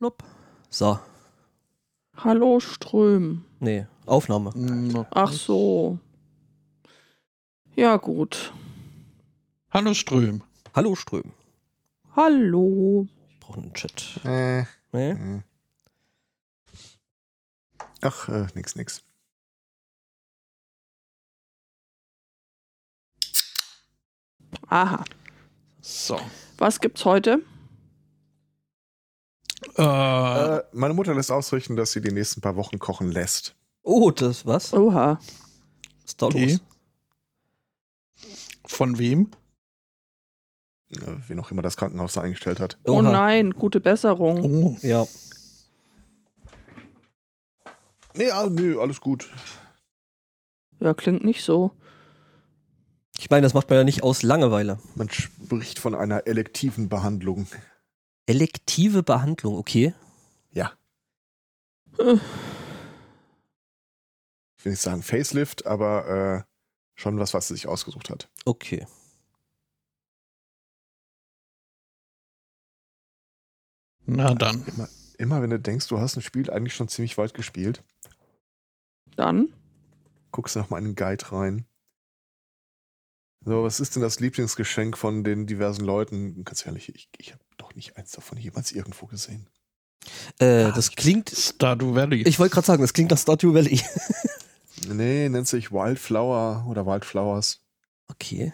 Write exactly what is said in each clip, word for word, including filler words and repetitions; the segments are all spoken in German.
Lopp. So. Hallo Ström. Nee, Aufnahme. Ach so. Ja, gut. Hallo Ström. Hallo Ström. Hallo. Ich brauche einen Chat. Äh, Nee? äh. Ach, äh, nix, nix. Aha. So. Was gibt's heute? Äh, Äh, meine Mutter lässt ausrichten, dass sie die nächsten paar Wochen kochen lässt. Oh, das was? Oha. Was ist da okay. los? Von wem? Äh, Wie noch immer das Krankenhaus da eingestellt hat. Oh Oha. nein, gute Besserung. Oh. Ja. Nee, ah, nö, alles gut. Ja, klingt nicht so. Ich meine, das macht man ja nicht aus Langeweile. Man spricht von einer elektiven Behandlung. Elektive Behandlung, okay. Ja. Äh, Ich will nicht sagen Facelift, aber äh, schon was, was sie sich ausgesucht hat. Okay. Na dann. Immer, immer wenn du denkst, du hast ein Spiel eigentlich schon ziemlich weit gespielt, Dann? guckst du noch mal in den Guide rein. So, was ist denn das Lieblingsgeschenk von den diversen Leuten? Ganz ehrlich, ich, ich habe doch nicht eins davon jemals irgendwo gesehen. Äh, Ah, das klingt. Stardew Valley. Ich wollte gerade sagen, das klingt nach Stardew Valley. Nee, nennt sich Wildflower oder Wildflowers. Okay.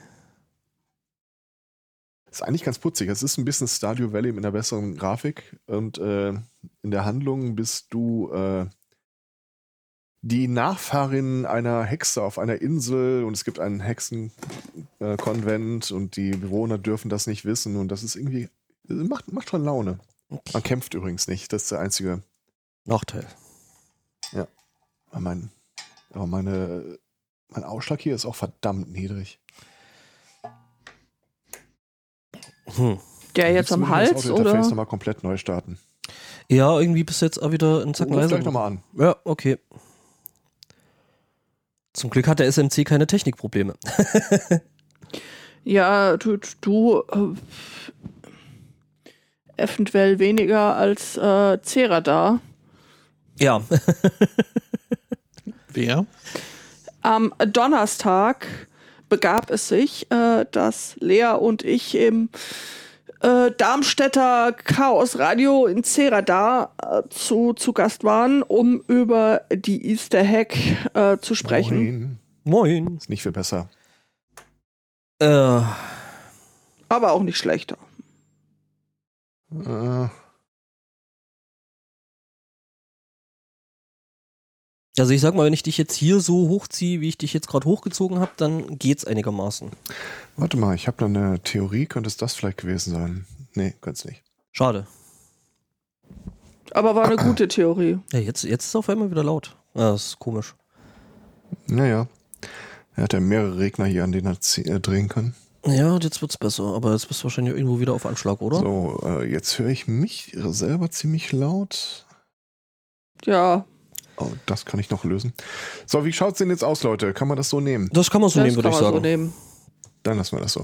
Ist eigentlich ganz putzig. Es ist ein bisschen Stardew Valley mit einer besseren Grafik und äh, in der Handlung bist du äh, die Nachfahrin einer Hexe auf einer Insel und es gibt einen Hexenkonvent äh, und die Bewohner dürfen das nicht wissen und das ist irgendwie, macht, macht schon Laune. okay. Man kämpft übrigens nicht, das ist der einzige. Nachteil. Aber mein, aber meine, mein Ausschlag hier ist auch verdammt niedrig. Hm. Der jetzt am Hals, Das Auto-Interface oder? nochmal komplett neu starten. Ja, irgendwie bist du jetzt auch wieder einen Zacken Ruf leiser. gleich nochmal an. Ja, okay. Zum Glück hat der S M C keine Technikprobleme. Ja, du, du äh, eventuell weniger als äh, Ceradar. Ja. Wer? Am Donnerstag begab es sich, äh, dass Lea und ich im äh, Darmstädter Chaos Radio in Ceradar äh, zu, zu Gast waren, um über die Easter Egg äh, zu sprechen. Moin. Moin. Ist nicht viel besser. Äh, Aber auch nicht schlechter. Äh, also ich sag mal, wenn ich dich jetzt hier so hochziehe, wie ich dich jetzt gerade hochgezogen habe, dann geht's einigermaßen. warte mal, ich habe da eine Theorie. Könnte es das vielleicht gewesen sein? Nee, könnte es nicht. Schade. Aber war eine gute Theorie. Ja, jetzt, jetzt ist es auf einmal wieder laut. Ja, das ist komisch. Naja. Er hat ja mehrere Regner hier, an denen er zie- äh, drehen kann. Ja, und jetzt wird's besser. Aber jetzt bist du wahrscheinlich irgendwo wieder auf Anschlag, oder? So, äh, jetzt höre ich mich selber ziemlich laut. Ja, Oh, das kann ich noch lösen. So, wie schaut's denn jetzt aus, Leute? Kann man das so nehmen? Das kann man so das nehmen, würde kann ich man so sagen. nehmen. Dann lassen wir das so.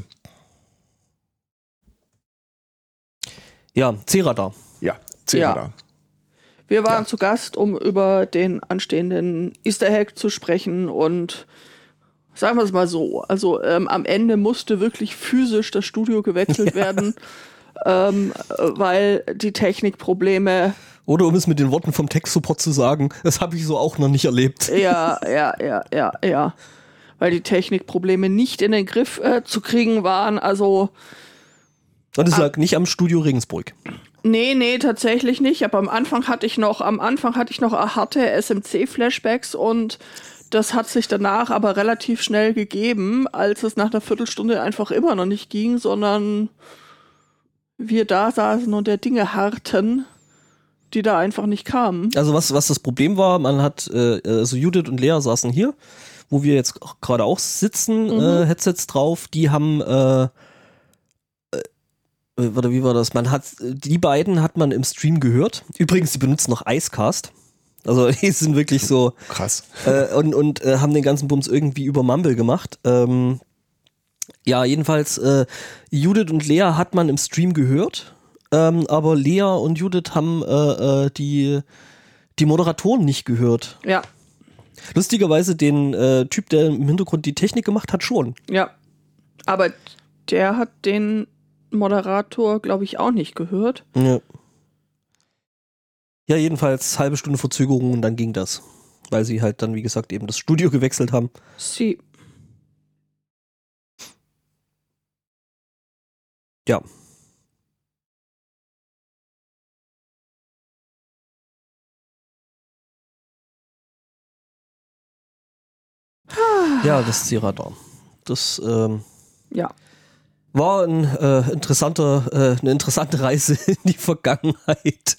Ja, Ceradar. Ja, zähl Ja. da. Wir waren Ja. zu Gast, um über den anstehenden Easter Egg zu sprechen und sagen wir es mal so, also ähm, am Ende musste wirklich physisch das Studio gewechselt werden, ähm, weil die Technikprobleme, Oder um es mit den Worten vom Tech-Support zu sagen, das habe ich so auch noch nicht erlebt. ja, ja, ja, ja, ja, weil die Technikprobleme nicht in den Griff äh, zu kriegen waren, also Und es Ah. lag nicht am Studio Regensburg. nee, nee, tatsächlich nicht, aber am Anfang hatte ich noch, am Anfang hatte ich noch harte S M C-Flashbacks und das hat sich danach aber relativ schnell gegeben, als es nach einer Viertelstunde einfach immer noch nicht ging, sondern wir da saßen und der Dinge harrten, die da einfach nicht kamen. Also was, was das Problem war, man hat, äh, also Judith und Lea saßen hier, wo wir jetzt auch gerade auch sitzen, Mhm. äh, Headsets drauf, die haben, äh, äh, warte, wie war das? Man hat, die beiden hat man im Stream gehört. Übrigens, die benutzen noch Icecast. Also die sind wirklich so Krass. äh, und, und äh, haben den ganzen Bums irgendwie über Mumble gemacht. Ähm, ja, jedenfalls, äh, Judith und Lea hat man im Stream gehört. ähm, aber Lea und Judith haben äh, äh, die, die Moderatoren nicht gehört. Ja, Lustigerweise den äh, Typ, der im Hintergrund die Technik gemacht hat, schon. ja. Aber der hat den Moderator, glaube ich, auch nicht gehört. Ja. ja, jedenfalls halbe Stunde Verzögerung und dann ging das. Weil sie halt dann, wie gesagt, eben das Studio gewechselt haben. Sie. Ja. Ja, das Cirador. Das ähm, Ja. war ein äh, interessanter, äh, eine interessante Reise in die Vergangenheit.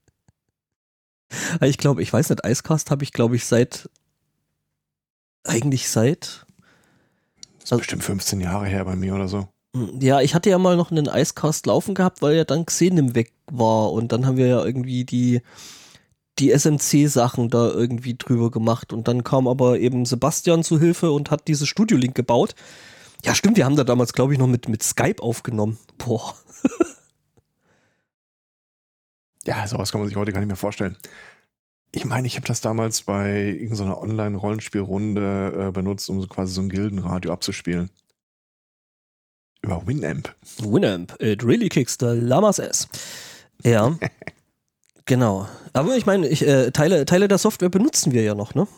Ich glaube, ich weiß nicht, Icecast habe ich, glaube ich, seit eigentlich seit Das ist bestimmt fünfzehn Jahre her bei mir oder so. ja, ich hatte ja mal noch einen Icecast laufen gehabt, weil ja dann Xenim weg war und dann haben wir ja irgendwie die die S M C-Sachen da irgendwie drüber gemacht und dann kam aber eben Sebastian zu Hilfe und hat dieses Studio-Link gebaut. Ja, stimmt, wir haben da damals, glaube ich, noch mit, mit Skype aufgenommen. Boah. Ja, sowas kann man sich heute gar nicht mehr vorstellen. Ich meine, ich habe das damals bei irgendeiner Online-Rollenspielrunde äh, benutzt, um so quasi so ein Gildenradio abzuspielen. Über Winamp. Winamp, it really kicks the llama's ass. Ja, genau. Aber ich meine, ich, äh, Teile, Teile der Software benutzen wir ja noch, ne?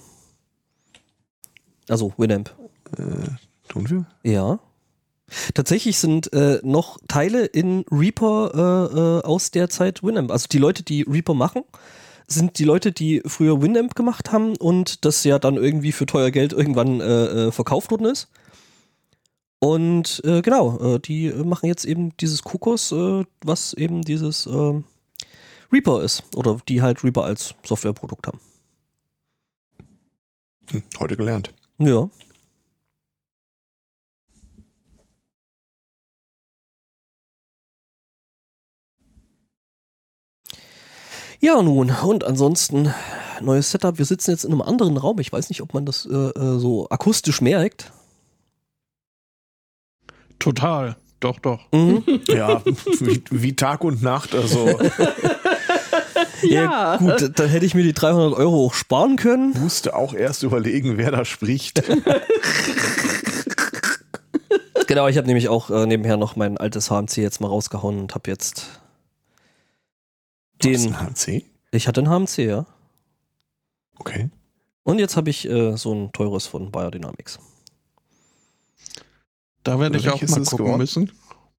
Also Winamp. Äh, tun wir? Ja. Tatsächlich sind äh, noch Teile in Reaper äh, äh, aus der Zeit Winamp. Also die Leute, die Reaper machen, sind die Leute, die früher Winamp gemacht haben und das ja dann irgendwie für teuer Geld irgendwann äh, äh, verkauft worden ist. Und äh, genau, äh, die machen jetzt eben dieses Kokos, äh, was eben dieses äh, Reaper ist. Oder die halt Reaper als Softwareprodukt haben. Hm, heute gelernt. Ja. Ja, nun, und ansonsten neues Setup. Wir sitzen jetzt in einem anderen Raum. Ich weiß nicht, ob man das äh, äh, so akustisch merkt. Total. Doch, doch. Mhm. Ja, wie, wie Tag und Nacht. Also Ja. Gut, dann hätte ich mir die dreihundert Euro auch sparen können. musste auch erst überlegen, wer da spricht. Genau, ich habe nämlich auch äh, nebenher noch mein altes H M C jetzt mal rausgehauen und habe jetzt Was, den. ein H M C? Ich hatte ein H M C, ja. Okay. Und jetzt habe ich äh, so ein teures von Biodynamics. Da werde ich auch Welches mal ist gucken geworden? müssen.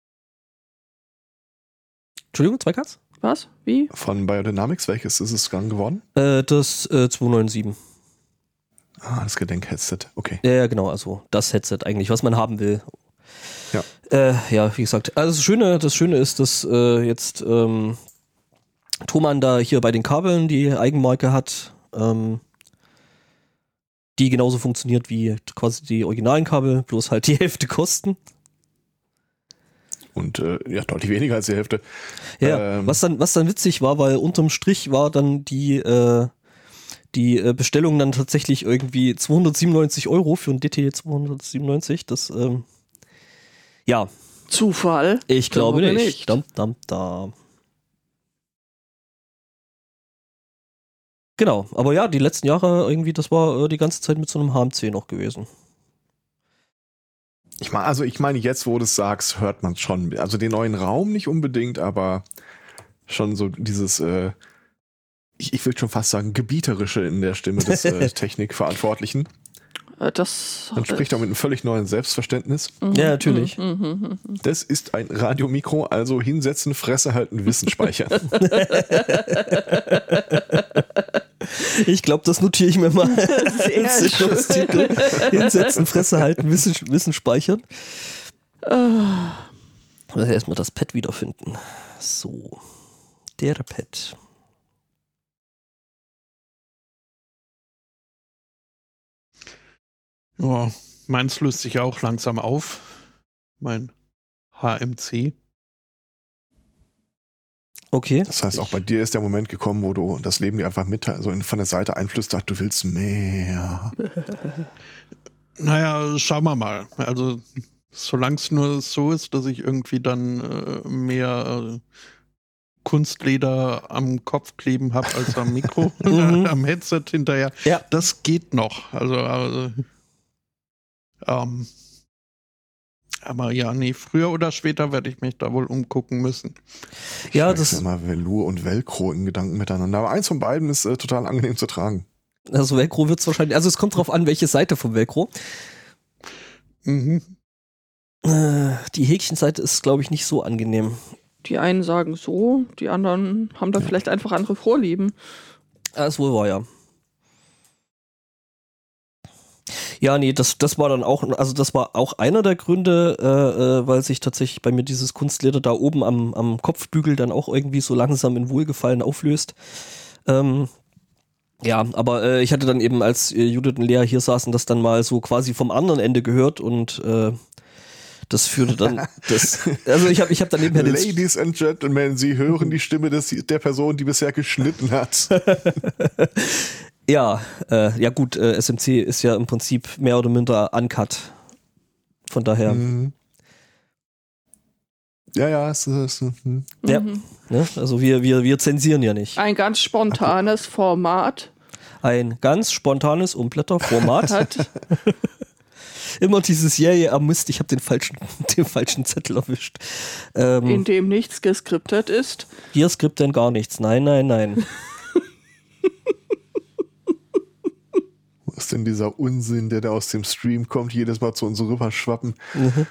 Entschuldigung, zwei Katz? Was? Wie? Von Biodynamics, welches ist es dann geworden? Äh, das äh, zweihundertsiebenundneunzig. Ah, das Gedenkheadset. Okay. Ja, ja, genau, also das Headset eigentlich, was man haben will. Ja. Äh, ja, wie gesagt, also das Schöne, das Schöne ist, dass äh, jetzt ähm, Thomann da hier bei den Kabeln die Eigenmarke hat, ähm, die genauso funktioniert wie quasi die originalen Kabel, bloß halt die Hälfte kosten. Und äh, ja, deutlich weniger als die Hälfte. Ja, Ähm. was dann, was dann witzig war, weil unterm Strich war dann die, äh, die äh, Bestellung dann tatsächlich irgendwie zweihundertsiebenundneunzig Euro für ein D T zweihundertsiebenundneunzig. Das, ähm, ja, Zufall? ich glaube Glaube nicht. nicht. Dam, dam, dam. Genau, aber ja, die letzten Jahre irgendwie, das war äh, die ganze Zeit mit so einem H M C noch gewesen. Ich meine, also ich meine, jetzt, wo du es sagst, hört man schon. Also den neuen Raum nicht unbedingt, aber schon so dieses, äh, ich, ich will schon fast sagen, gebieterische in der Stimme des äh, Technikverantwortlichen. Äh, Das. Man spricht auch mit einem völlig neuen Selbstverständnis. Mhm, Ja, natürlich. mhm, mhm, mhm. Das ist ein Radiomikro, also hinsetzen, Fresse halten, Wissen speichern. Ich glaube, das notiere ich mir mal. Sehr als Sendungstitel. Hinsetzen, Fresse halten, Wissen, Wissen speichern. Ah, Ich muss erstmal das Pad wiederfinden. So. Der Pad. Ja, meins löst sich auch langsam auf. Mein H M C. Okay. Das heißt, auch bei dir ist der Moment gekommen, wo du das Leben dir einfach mit so in- von der Seite einflüstert, du willst mehr. Naja, schauen wir mal. Also, solange es nur so ist, dass ich irgendwie dann äh, mehr äh, Kunstleder am Kopf kleben habe als am Mikro, am Headset hinterher. Ja. Das geht noch. Also, also ähm, aber ja, nee, früher oder später werde ich mich da wohl umgucken müssen. Ich Ja, wechsle das- immer Velour und Velcro in Gedanken miteinander. Aber eins von beiden ist äh, total angenehm zu tragen. Also Velcro wird es wahrscheinlich, also es kommt drauf an, welche Seite vom Velcro. Mhm. Äh, die Häkchenseite ist, glaube ich, nicht so angenehm. Die einen sagen so, die anderen haben da vielleicht einfach andere Vorlieben. Ah, ist wohl wahr, ja. Ja, nee, das, das war dann auch, also das war auch einer der Gründe, äh, äh, weil sich tatsächlich bei mir dieses Kunstleder da oben am, am Kopfbügel dann auch irgendwie so langsam in Wohlgefallen auflöst. Ähm, ja, aber äh, ich hatte dann eben, als äh, Judith und Lea hier saßen, das dann mal so quasi vom anderen Ende gehört und äh, das führte dann, das, also ich habe ich hab dann nebenher den Ladies and Gentlemen, Sie hören die Stimme des, der Person, die bisher geschnitten hat. Ja, äh, ja gut, äh, S M C ist ja im Prinzip mehr oder minder uncut. Von daher, Mhm. Ja, ja, es ist. hm. ja, Mhm. ne? Also wir, wir, wir zensieren ja nicht. Ein ganz spontanes Format Ein ganz spontanes Umblätterformat. hat. Immer dieses, yeah, yeah, ah, Mist, ich habe den falschen, den falschen Zettel erwischt. Ähm, in dem nichts geskriptet ist. hier Skript denn gar nichts. Nein, nein, nein. Was ist denn dieser Unsinn, der da aus dem Stream kommt, jedes Mal zu uns rüber schwappen? Mhm.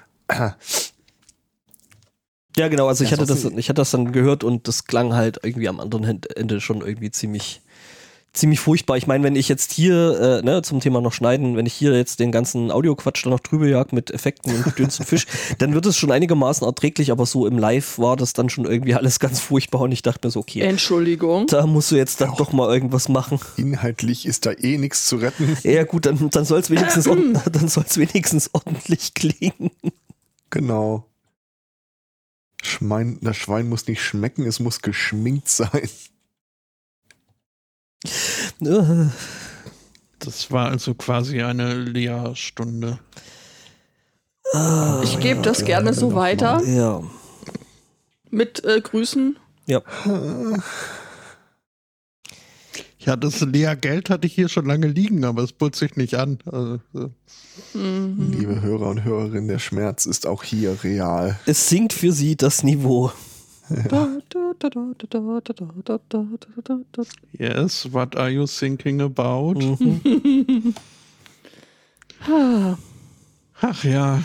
Ja, genau, also ich Ja, hatte das, ansonsten- ich hatte das dann gehört und das klang halt irgendwie am anderen Ende schon irgendwie ziemlich, ziemlich furchtbar. Ich meine, wenn ich jetzt hier, äh, ne, zum Thema noch schneiden, wenn ich hier jag den ganzen Audioquatsch dann noch drüber jag mit Effekten und Gedöns und Fisch, dann wird es schon einigermaßen erträglich, aber so im Live war das dann schon irgendwie alles ganz furchtbar und ich dachte mir so, okay, Entschuldigung. da musst du jetzt dann doch mal irgendwas machen. Inhaltlich ist da eh nichts zu retten. Ja gut, dann, dann soll es wenigstens, ord- dann soll's wenigstens ordentlich klingen. Genau. Schwein, das Schwein muss nicht schmecken, es muss geschminkt sein. Äh, Das war also quasi eine Lehrstunde. ah, Ich gebe das ja, gerne ja, so noch weiter. ja. Mit äh, Grüßen. Ja. Ja, das Lehrgeld hatte ich hier schon lange liegen, aber es bot sich nicht an. Also, äh, Mhm. Liebe Hörer und Hörerinnen, der Schmerz ist auch hier real. Es sinkt für sie das Niveau. yes, what are you thinking about? Mhm. Ah, Ach ja.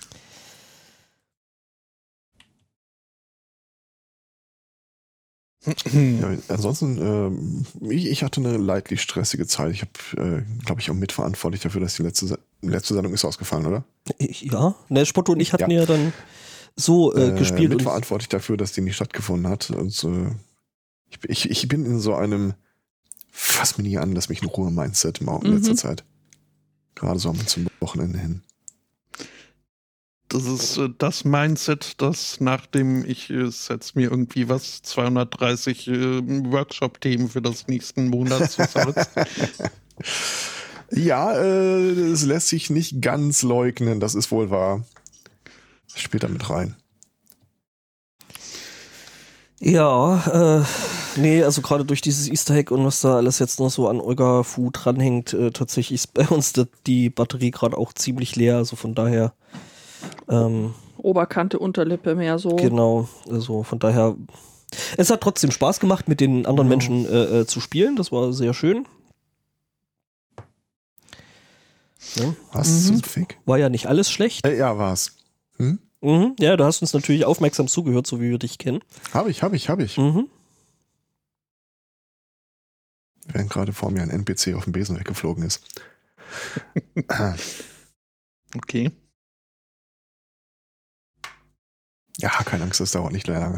Ja, ansonsten, ähm, ich, ich hatte eine leidlich stressige Zeit. Ich habe, äh, glaube ich, auch mitverantwortlich dafür, dass die letzte, Se- letzte Sendung ist ausgefallen, oder? Ja, ne, Spotto und ich hatten ja, Ja. dann so äh, Äh, gespielt. Und, mitverantwortlich dafür, dass die nicht stattgefunden hat. Und äh, ich, ich, ich bin in so einem fass mir nie an, lass mich in Ruhe Mindset im Augen in letzter Mhm. Zeit. Gerade so zum Wochenende hin. Das ist äh, das Mindset, das nachdem ich äh, setze mir irgendwie was, zweihundertdreißig äh, Workshop-Themen für das nächsten Monat zusammen. Ja, äh, es lässt sich nicht ganz leugnen, das ist wohl wahr. Das spielt da mit rein. ja, äh, nee, also gerade durch dieses Easter Egg und was da alles jetzt noch so an Olga Fu dranhängt, äh, tatsächlich ist bei uns die, die Batterie gerade auch ziemlich leer, also von daher, ähm, Oberkante, Unterlippe mehr so. genau, also von daher, es hat trotzdem Spaß gemacht, mit den anderen Ja. Menschen äh, äh, zu spielen, das war sehr schön. Ja, Was Mhm. zum Fick? war ja nicht alles schlecht. Äh, ja, war's. Hm? Mhm, ja, du hast uns natürlich aufmerksam zugehört, so wie wir dich kennen. Hab ich, hab ich, hab ich. Mhm. Während gerade vor mir ein N P C auf dem Besen weggeflogen ist. Okay. Ja, keine Angst, das dauert nicht lange.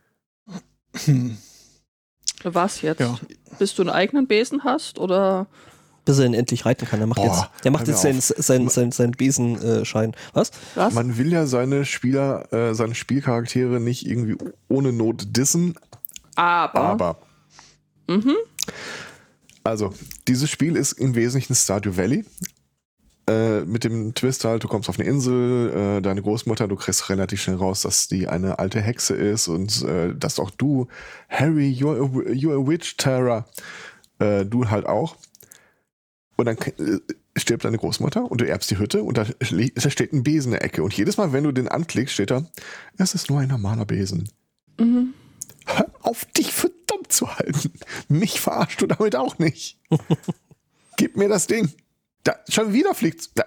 Was jetzt? Ja. Bis du einen eigenen Besen hast oder? Bis er ihn endlich reiten kann. Der macht Boah, jetzt, der macht hör jetzt mir seinen, seinen, seinen, seinen Besenschein. Was? Was? Man will ja seine Spieler, äh, seine Spielcharaktere nicht irgendwie ohne Not dissen, Aber. aber Mhm. also, dieses Spiel ist im Wesentlichen Stardew Valley. Äh, mit dem Twist halt, du kommst auf eine Insel, äh, deine Großmutter, du kriegst relativ schnell raus, dass die eine alte Hexe ist und äh, dass auch du, Harry, you're a, you're a witch, Tara, äh, du halt auch. Und dann äh, stirbt deine Großmutter und du erbst die Hütte und da, da steht ein Besen in der Ecke. Und jedes Mal, wenn du den anklickst, steht da, es ist nur ein normaler Besen. Mhm. Hör auf, dich für dumm zu halten. Mich verarschst du damit auch nicht. Gib mir das Ding. Da, schon wieder fliegt's. Da.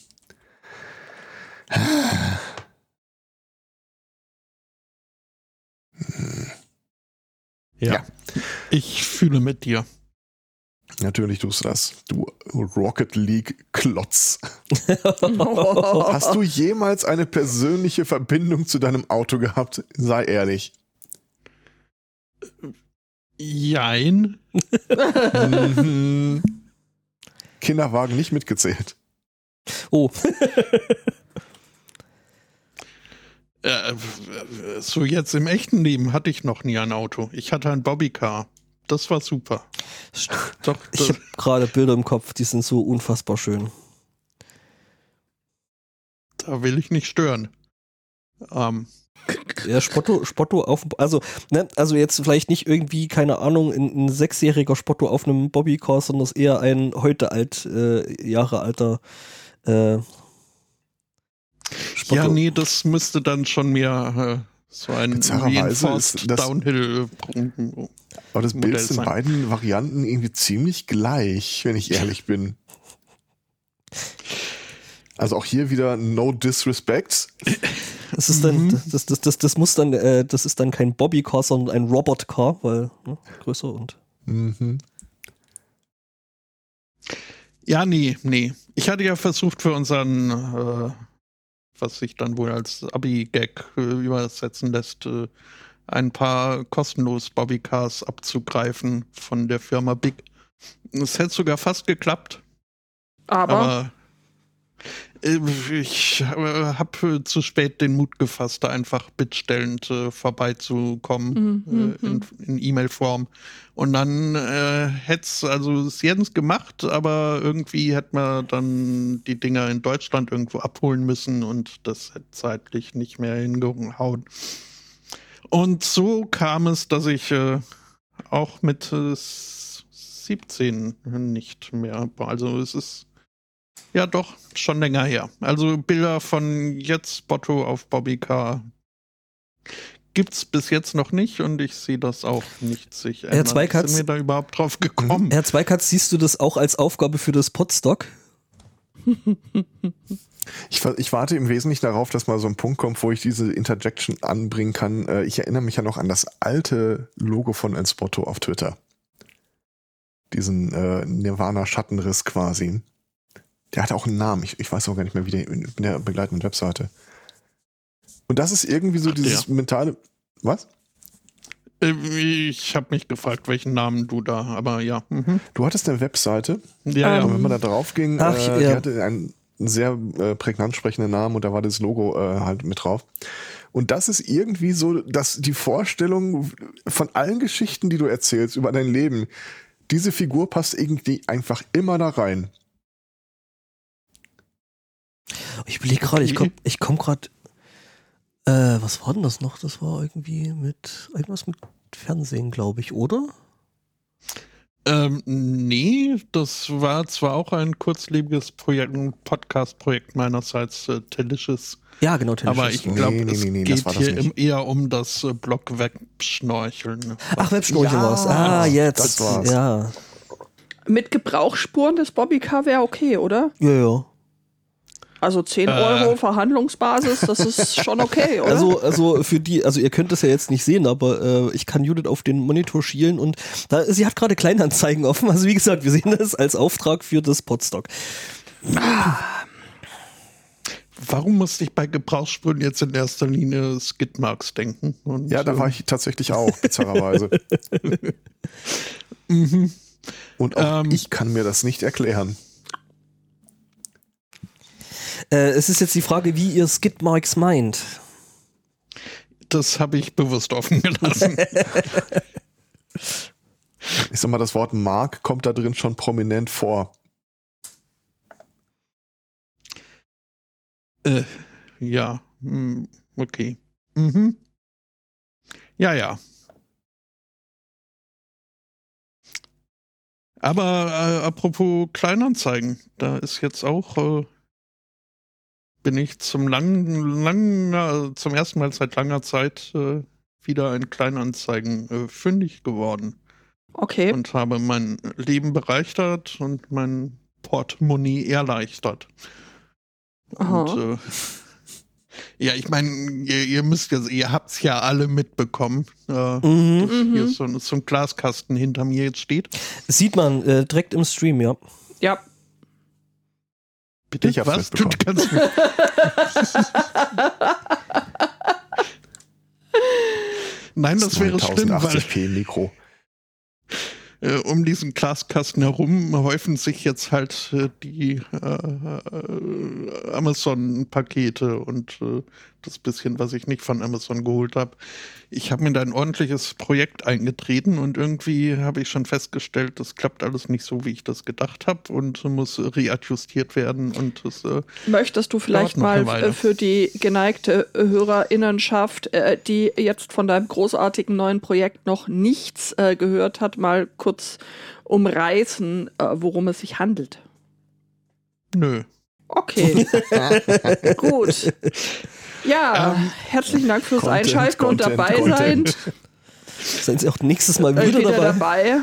Ja. Ja. Ich fühle mit dir. Natürlich tust du das. Du Rocket League-Klotz. Oh. Hast du jemals eine persönliche Verbindung zu deinem Auto gehabt? Sei ehrlich. Jein. Mhm. Kinderwagen nicht mitgezählt. Oh. Äh, so jetzt im echten Leben hatte ich noch nie ein Auto. Ich hatte ein Bobbycar. Das war super. Doch, Ich habe gerade Bilder im Kopf, die sind so unfassbar schön. da will ich nicht stören. Ähm, Ja, Spotto, Spotto auf, also, ne, also jetzt vielleicht nicht irgendwie, keine Ahnung, ein, ein sechsjähriger Spotto auf einem Bobbycar, sondern es ist eher ein heute alt, äh, Jahre alter, äh, Spotto. ja, nee, das müsste dann schon mehr äh, so ein Bizarrerweise Reinforced ist das- Downhill. Aber das Bild Modell ist in sein. beiden Varianten irgendwie ziemlich gleich, wenn ich ehrlich bin. Also auch hier wieder no disrespect. Das ist dann, Mhm. das, das, das, das muss dann, äh, das ist dann kein Bobbycar, sondern ein Robotcar, weil, ne, größer und. Mhm. Ja, nee, nee. Ich hatte ja versucht für unseren, äh, was sich dann wohl als Abi-Gag äh, übersetzen lässt, äh, ein paar kostenlos Bobbycars abzugreifen von der Firma Big. Es hätte sogar fast geklappt, Aber, aber äh, ich äh, habe zu spät den Mut gefasst, da einfach bittstellend äh, vorbeizukommen Mhm, äh, in, in E-Mail-Form. Und dann äh, hätte es, also es Jens gemacht, aber irgendwie hätte man dann die Dinger in Deutschland irgendwo abholen müssen und das hätte zeitlich nicht mehr hingehauen. Und so kam es, dass ich äh, auch mit äh, siebzehn nicht mehr, also es ist ja doch schon länger her. Also Bilder von jetzt Spotto auf Bobbycar gibt's bis jetzt noch nicht und ich sehe das auch nicht sich ändern. R zwei Katz- Sind wir da überhaupt drauf gekommen? Herr Zweikatz, siehst du das auch als Aufgabe für das Podstock? Ich, wa- ich warte im Wesentlichen darauf, dass mal so ein Punkt kommt, wo ich diese Interjection anbringen kann. Äh, Ich erinnere mich ja noch an das alte Logo von Enspotto auf Twitter. Diesen äh, Nirvana-Schattenriss quasi. Der hatte auch einen Namen. Ich, ich weiß auch gar nicht mehr, wie der in der begleitenden Webseite. Und das ist irgendwie so Ach, dieses der. mentale. Was? Äh, Ich habe mich gefragt, welchen Namen du da, aber ja. Mhm. Du hattest eine Webseite. Ja, Ähm, Und ja. wenn man da drauf ging, Ach, äh, die ja. hatte einen sehr äh, prägnant sprechenden Namen und da war das Logo äh, halt mit drauf. Und das ist irgendwie so, dass die Vorstellung von allen Geschichten, die du erzählst über dein Leben, diese Figur passt irgendwie einfach immer da rein. Ich überlege gerade, ich Okay. komm, ich komm gerade, äh, was war denn das noch? Das war irgendwie mit, irgendwas mit Fernsehen, glaube ich, oder? Ähm, nee, das war zwar auch ein kurzlebiges Projekt, ein Podcast-Projekt meinerseits, äh, Delicious, Ja, genau, aber Television. ich glaube, Nee, nee, es nee, nee, das geht war das hier nicht. im, eher um das äh, Blog-Webschnorcheln. Ach, Webschnorchel Ja, war's. Ah, jetzt. das war's. Ja. mit Gebrauchsspuren des Bobbycar wäre okay, oder? Ja, ja. Also zehn Äh. Euro Verhandlungsbasis, das ist schon okay, oder? Also, also für die, also ihr könnt das ja jetzt nicht sehen, aber äh, ich kann Judith auf den Monitor schielen und da, sie hat gerade Kleinanzeigen offen. Also wie gesagt, wir sehen das als Auftrag für das Podstock. Warum musste ich bei Gebrauchsspuren jetzt in erster Linie Skidmarks denken? Und, Ja, da war ich tatsächlich auch, bizarrerweise. Mhm. Und auch Ähm. ich kann mir das nicht erklären. Äh, es ist jetzt die Frage, wie ihr Skidmarks meint. Das habe ich bewusst offen gelassen. Ich sag mal, das Wort Mark kommt da drin schon prominent vor. Äh, ja, hm, okay. Mhm. Ja, ja. Aber äh, apropos Kleinanzeigen, da ist jetzt auch, äh, bin ich zum langen, langen, zum ersten Mal seit langer Zeit äh, wieder in Kleinanzeigen äh, fündig geworden. Okay. Und habe mein Leben bereichert und mein Portemonnaie erleichtert. Aha. Und äh, ja, ich meine, ihr, ihr müsst ja, ihr habt's ja alle mitbekommen, äh, Mhm. dass hier Mhm. so, so ein Glaskasten hinter mir jetzt steht. Sieht man äh, direkt im Stream, ja. Ja. Bitte, Ich hab's was? Du mitbekommen. kannst mir Nein, das wäre schlimm, weil tausendachtzig p Mikro. äh, um diesen Glaskasten herum häufen sich jetzt halt äh, die äh, äh, Amazon-Pakete und äh, das bisschen, was ich nicht von Amazon geholt habe. Ich habe mir da ein ordentliches Projekt eingetreten und irgendwie habe ich schon festgestellt, das klappt alles nicht so, wie ich das gedacht habe und muss readjustiert werden und das äh, Möchtest du vielleicht noch eine mal Weile. äh, für die geneigte äh, Hörerinnenschaft, äh, die jetzt von deinem großartigen neuen Projekt noch nichts äh, gehört hat, mal kurz umreißen, äh, worum es sich handelt? nö. Okay, gut. Ja, Ähm, herzlichen Dank fürs Content, Einschalten und Content, dabei Content. sein. Seien Sie auch nächstes Mal Äh, wieder, wieder dabei. dabei.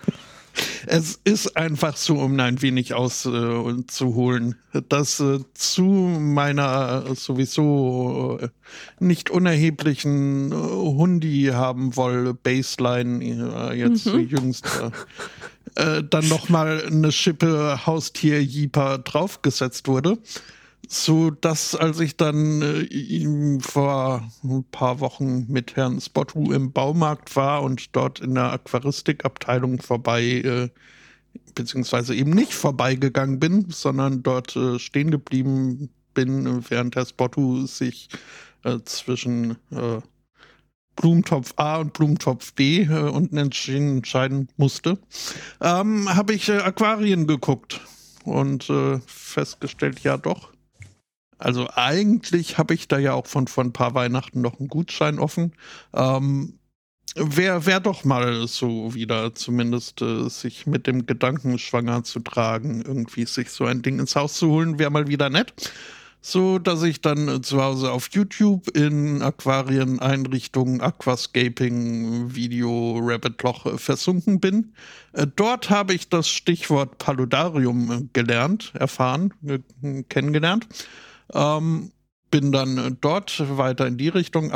Es ist einfach so, um ein wenig auszuholen, dass äh, zu meiner äh, sowieso äh, nicht unerheblichen äh, Hundi haben woll Baseline äh, jetzt Mhm. jüngst äh, äh, dann nochmal eine Schippe Haustier-Jeeper draufgesetzt wurde. So dass, als ich dann äh, ihm vor ein paar Wochen mit Herrn Spottu im Baumarkt war und dort in der Aquaristikabteilung vorbei, äh, beziehungsweise eben nicht vorbeigegangen bin, sondern dort äh, stehen geblieben bin, während Herr Spottu sich äh, zwischen äh, Blumentopf A und Blumentopf B äh, unten entschieden, entscheiden musste, ähm, habe ich äh, Aquarien geguckt und äh, festgestellt, ja doch. Also eigentlich habe ich da ja auch von vor ein paar Weihnachten noch einen Gutschein offen. Ähm, Wäre wär doch mal so wieder zumindest äh, sich mit dem Gedanken schwanger zu tragen, irgendwie sich so ein Ding ins Haus zu holen, wäre mal wieder nett. So, dass ich dann äh, zu Hause auf YouTube in Aquarieneinrichtungen, Aquascaping, Video, Rabbitloch äh, versunken bin. Äh, dort habe ich das Stichwort Paludarium äh, gelernt, erfahren, äh, kennengelernt. Ähm, bin dann äh, dort weiter in die Richtung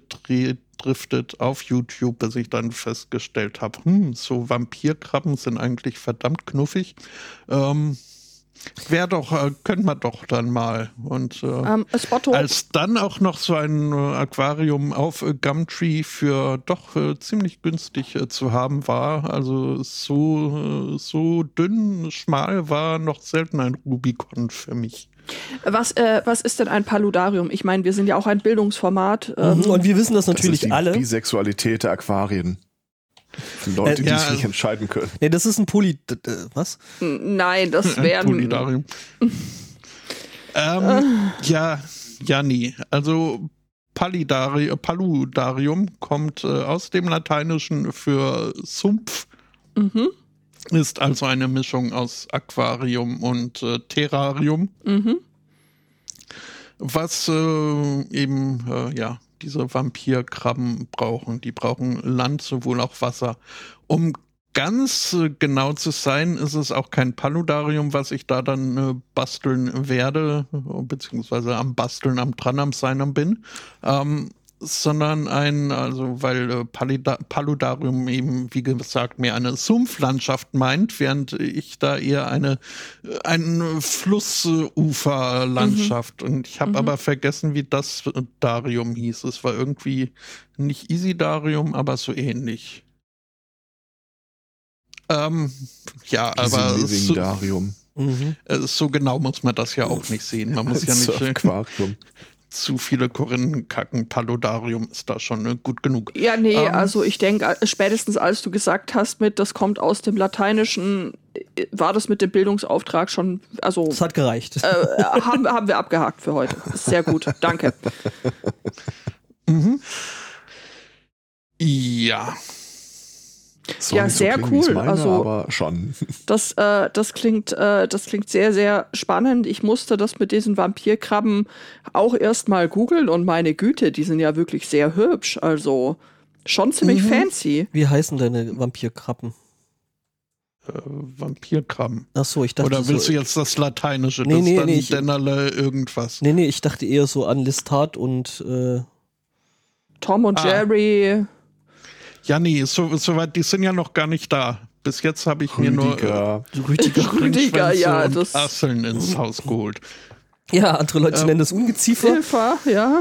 abgedriftet auf YouTube, bis ich dann festgestellt habe, hm, so Vampirkrabben sind eigentlich verdammt knuffig. Ähm, Wäre doch, äh, könnte man doch dann mal. Und äh, Ähm, Spotto, als dann auch noch so ein äh, Aquarium auf äh, Gumtree für doch äh, ziemlich günstig äh, zu haben war, also so, äh, so dünn, schmal war noch selten ein Rubicon für mich. was, äh, was ist denn ein Paludarium? Ich meine, wir sind ja auch ein Bildungsformat. Ähm, Und wir wissen das Das natürlich ist die alle. Bisexualität der Aquarien. Für Leute, Äh, die ja, sich nicht also- entscheiden können. Nee, das ist ein Poly... d- d- Was? Nein, das Ein wären. Polydarium. ähm, ja, ja, nie. Also Palidari, Paludarium kommt äh, aus dem Lateinischen für Sumpf, Mhm, ist also eine Mischung aus Aquarium und äh, Terrarium, mhm. was äh, eben, äh, ja, diese Vampirkrabben brauchen. Die brauchen Land, sowohl auch Wasser. Um ganz äh, genau zu sein, ist es auch kein Paludarium, was ich da dann äh, basteln werde, beziehungsweise am Basteln, am dran am sein am bin, ähm, sondern ein, also weil äh, Palida- Paludarium eben, wie gesagt, mehr eine Sumpflandschaft meint, während ich da eher eine, äh, eine Flussuferlandschaft und ich habe Mhm. aber vergessen, wie das Darium hieß. Es war irgendwie nicht Isidarium, aber so ähnlich. Ähm, ja, aber Easy so, Living Darium. Mhm. äh, so genau muss man das ja auch nicht sehen. Man muss ja Als nicht. äh, Aquarium. zu viele Korinthenkacken. Paludarium ist da schon ne, gut genug. Ja, nee, ähm, also ich denke, spätestens als du gesagt hast, mit das kommt aus dem Lateinischen, war das mit dem Bildungsauftrag schon, also das hat gereicht. Äh, haben, haben wir abgehakt für heute. Sehr gut, danke. Mhm. Ja. Soll ja, nicht so sehr klingen, wie ich's cool. meine, also aber schon. Das, äh, das klingt, äh, das klingt sehr, sehr spannend. Ich musste das mit diesen Vampirkrabben auch erst mal googeln und meine Güte, die sind ja wirklich sehr hübsch. Also schon ziemlich Mhm. fancy. Wie heißen deine Vampirkrabben? Äh, Vampirkrabben. Ach so, ich dachte Oder willst so, du jetzt das Lateinische? Nee, das nee, dann nee, ich- Dennerle irgendwas. Nee, nee, ich dachte eher so an Lestat und äh, Tom und Ah. Jerry. Ja, nee, so, so weit, die sind ja noch gar nicht da. Bis jetzt habe ich mir nur Rüdiger. Rüdiger. Rüdiger, ja, und das- Asseln ins Haus geholt. Ja, andere Leute Ähm, nennen das Ungeziefer. Hilfe, ja.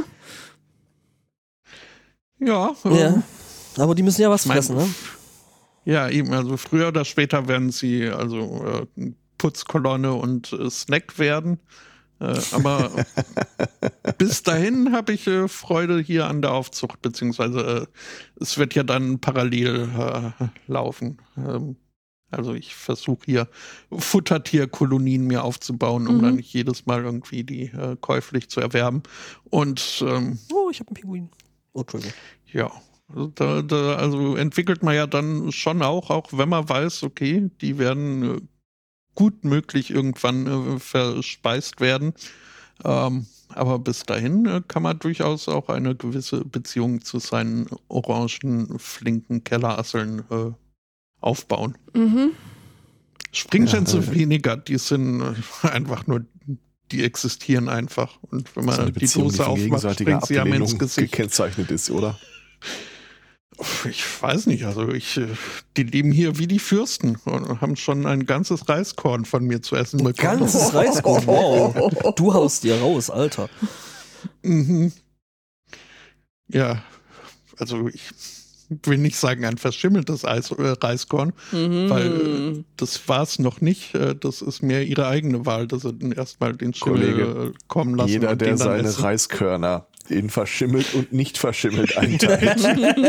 Ja, Ja. ähm, Aber die müssen ja was mein- fressen, ne? ja, eben, also früher oder später werden sie also äh, Putzkolonne und äh, Snack werden. Äh, aber bis dahin habe ich äh, Freude hier an der Aufzucht, beziehungsweise äh, es wird ja dann parallel äh, laufen. Ähm, also ich versuche hier Futtertierkolonien mir aufzubauen, um Mhm. dann nicht jedes Mal irgendwie die äh, käuflich zu erwerben. Und ähm, Oh, ich habe einen Pinguin. Oh, Entschuldigung. ja, also da, da also entwickelt man ja dann schon auch, auch wenn man weiß, okay, die werden äh, gut möglich irgendwann äh, verspeist werden. Ähm, aber bis dahin äh, kann man durchaus auch eine gewisse Beziehung zu seinen orangen, flinken Kellerasseln äh, aufbauen. Mhm. Springschänze Ja, äh, weniger, die sind äh, einfach nur, die existieren einfach. Und wenn Das ist man eine die Beziehung, die Dose von aufmacht, gegenseitiger springt sie einem ins Ablehnung Gesicht. gekennzeichnet ist, oder? Ich weiß nicht, also ich, äh, die leben hier wie die Fürsten und haben schon ein ganzes Reiskorn von mir zu essen Ein bekommen. ganzes Reiskorn, wow. Du haust dir raus, Alter. Mhm. Ja, also ich will nicht sagen ein verschimmeltes Eis, äh, Reiskorn, Mhm. weil äh, das war es noch nicht. Äh, das ist mehr ihre eigene Wahl, dass sie dann erstmal den Schimmel Kollege, äh, kommen lassen. Jeder, und der den dann seine essen. Reiskörner in verschimmelt und nicht verschimmelt einteilt.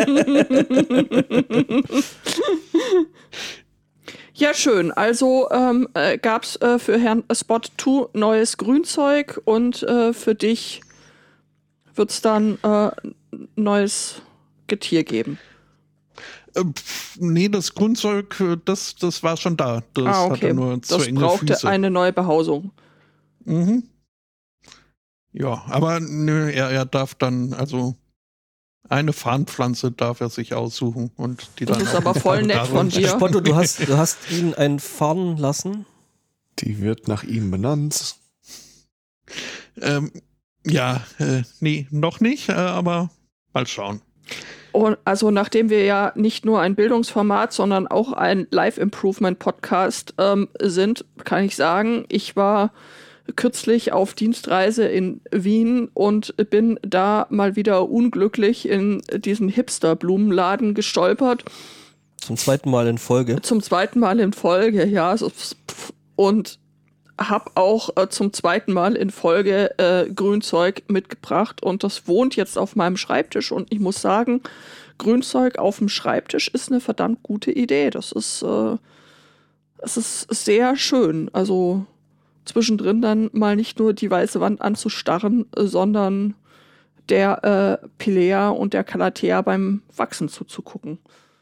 Ja, schön. Also ähm, äh, gab es äh, für Herrn Spot zwei neues Grünzeug und äh, für dich wird es dann äh, neues Getier geben. Äh, pf, nee, das Grundzeug, äh, das, das war schon da. Das Ah, okay. hatte nur zu Das enge brauchte Füße. eine neue Behausung. Mhm. Ja, aber nö, er, er darf dann, also eine Farnpflanze darf er sich aussuchen und die Das dann ist auch aber mit voll nett von Paludarium- dir. Spotto, du hast, du hast ihn einen Farn lassen. Die wird nach ihm benannt. Ähm, ja, äh, nee, noch nicht, äh, aber mal schauen. Und also nachdem wir ja nicht nur ein Bildungsformat, sondern auch ein Live-Improvement-Podcast ähm, sind, kann ich sagen, ich war kürzlich auf Dienstreise in Wien und bin da mal wieder unglücklich in diesen Hipster-Blumenladen gestolpert. Zum zweiten Mal in Folge. Zum zweiten Mal in Folge, ja. So, und habe auch äh, zum zweiten Mal in Folge äh, Grünzeug mitgebracht und das wohnt jetzt auf meinem Schreibtisch und ich muss sagen, Grünzeug auf dem Schreibtisch ist eine verdammt gute Idee. Das ist, äh, es ist sehr schön. Also zwischendrin dann mal nicht nur die weiße Wand anzustarren, äh, sondern der äh, Pilea und der Calathea beim Wachsen zuzugucken.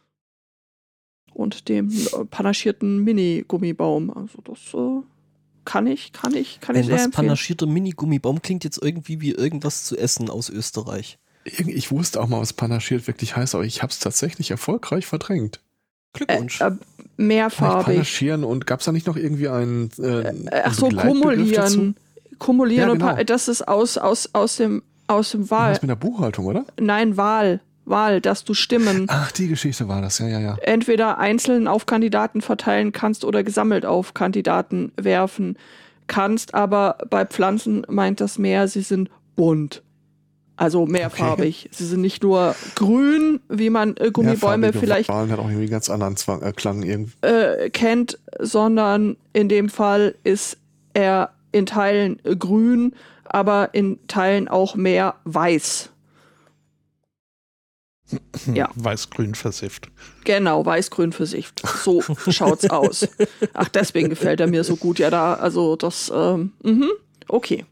Und dem äh, panaschierten Mini-Gummibaum. Also das äh, kann ich, kann ich, kann ich Ein sehr was empfehlen. panaschierter Mini-Gummibaum klingt jetzt irgendwie wie irgendwas zu essen aus Österreich. Ich wusste auch mal, was panaschiert wirklich heißt, aber ich habe es tatsächlich erfolgreich verdrängt. Glückwunsch. Äh, äh, mehrfarbig. Panaschieren und gab es da nicht noch irgendwie ein äh, Äh, ach so, Begleitbegriff dazu? kumulieren. Kumulieren Ja, und pa- genau. das ist aus, aus, aus dem, aus dem Wahl. Was mit der Buchhaltung, oder? Nein, Wahl. Wahl, dass du Stimmen Ach, die Geschichte war das, ja, ja, ja. entweder einzeln auf Kandidaten verteilen kannst oder gesammelt auf Kandidaten werfen kannst. Aber bei Pflanzen meint das mehr, sie sind bunt. Also mehrfarbig. Sie sind nicht nur grün, wie man äh, Gummibäume Mehrfarbige vielleicht Wahlen hat auch irgendwie einen ganz anderen Zwang, äh, Klang irgendwie. äh, kennt, sondern in dem Fall ist er in Teilen äh, grün, aber in Teilen auch mehr weiß. Ja. Weiß-grün versifft. Genau, weiß-grün versifft. So schaut's aus. Ach, deswegen gefällt er mir so gut. Ja, da, also das, ähm, mhm, okay.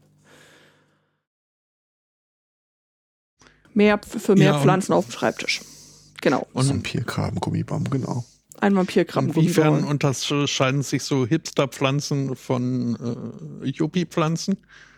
Mehr für mehr Ja, Pflanzen auf dem Schreibtisch. Genau. Und Vampirkrabben-Gummibaum, genau. Ein Vampirkrabben. inwiefern unterscheiden sich so Hipster-Pflanzen von äh, Yuppie-Pflanzen?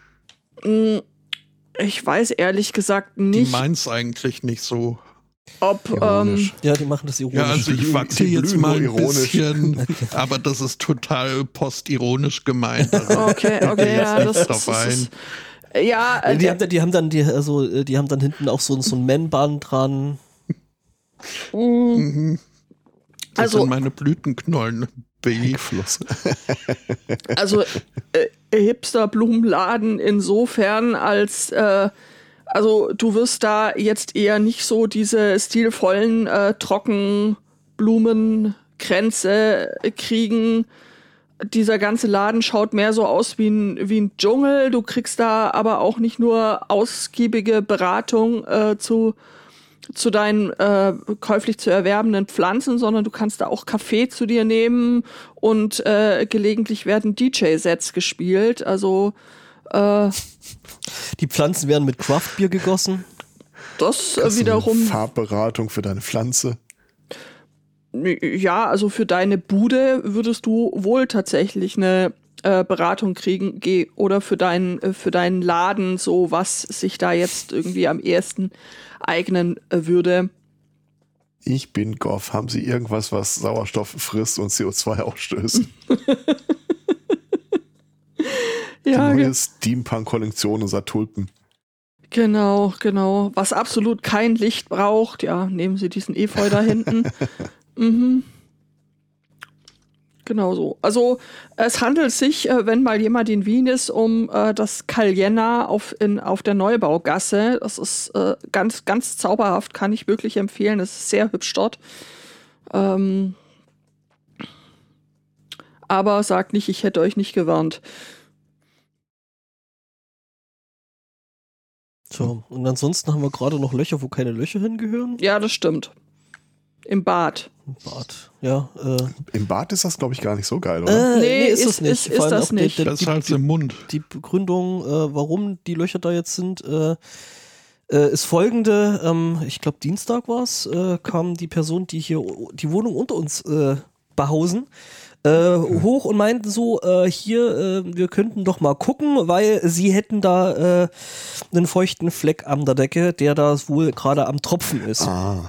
Ich weiß ehrlich gesagt Die nicht, meint's eigentlich nicht so. ob ähm, Ironisch. Ja, die machen das ironisch. Ja, also ich die wachse blühen jetzt nur mal ein ironisch. bisschen, aber das ist total postironisch gemeint. Also okay, okay, ja, jetzt das, nicht das, drauf das ein. ist, ja, äh, die, haben, dann- die haben dann die, also, die haben dann hinten auch so, so ein Man-Band dran. Mhm. Das Also- sind meine Blütenknollen. Baby. Heckflosse. also äh, Hipster-Blumenladen insofern als äh, also du wirst da jetzt eher nicht so diese stilvollen äh, Trockenblumenkränze kriegen. Dieser ganze Laden schaut mehr so aus wie ein, wie ein Dschungel. Du kriegst da aber auch nicht nur ausgiebige Beratung äh, zu zu deinen äh, käuflich zu erwerbenden Pflanzen, sondern du kannst da auch Kaffee zu dir nehmen und äh, gelegentlich werden D J-Sets gespielt. Also äh, Die Pflanzen werden mit Craftbier gegossen. das äh, Hast du eine wiederum, Farbberatung für deine Pflanze. ja, also für deine Bude würdest du wohl tatsächlich eine äh, Beratung kriegen geh, oder für deinen äh, für deinen Laden, so was sich da jetzt irgendwie am ehesten eignen äh, würde. Ich bin Goff. Haben Sie irgendwas, was Sauerstoff frisst und C O zwei ausstößt? Ja, Die ge- neue Steampunk-Kollektion unserer Tulpen. genau, genau. Was absolut kein Licht braucht, ja, nehmen Sie diesen Efeu da hinten. Mhm. Genau so. Also es handelt sich, äh, wenn mal jemand in Wien ist, um äh, das Caliena auf, in, auf der Neubaugasse. Das ist äh, ganz, ganz zauberhaft, kann ich wirklich empfehlen. Es ist sehr hübsch dort. Ähm, aber sagt nicht, ich hätte euch nicht gewarnt. So, und ansonsten haben wir gerade noch Löcher, wo keine Löcher hingehören. Ja, das stimmt. Im Bad. Bad. Ja, äh, Im Bad ist das, glaube ich, gar nicht so geil, oder? äh, Nee, ist- es nicht. ist- ist Vor allem das auch der- nicht. der- Das die, ist halt die, im Mund. die Begründung, äh, warum die Löcher da jetzt sind, äh, äh, ist folgende. Ähm, ich glaube, Dienstag war es, äh, kam die Person, die hier die Wohnung unter uns äh, behausen, äh, hoch und meinten so, äh, hier, äh, wir könnten doch mal gucken, weil sie hätten da äh, einen feuchten Fleck an der Decke, der da wohl gerade am Tropfen ist. Ah.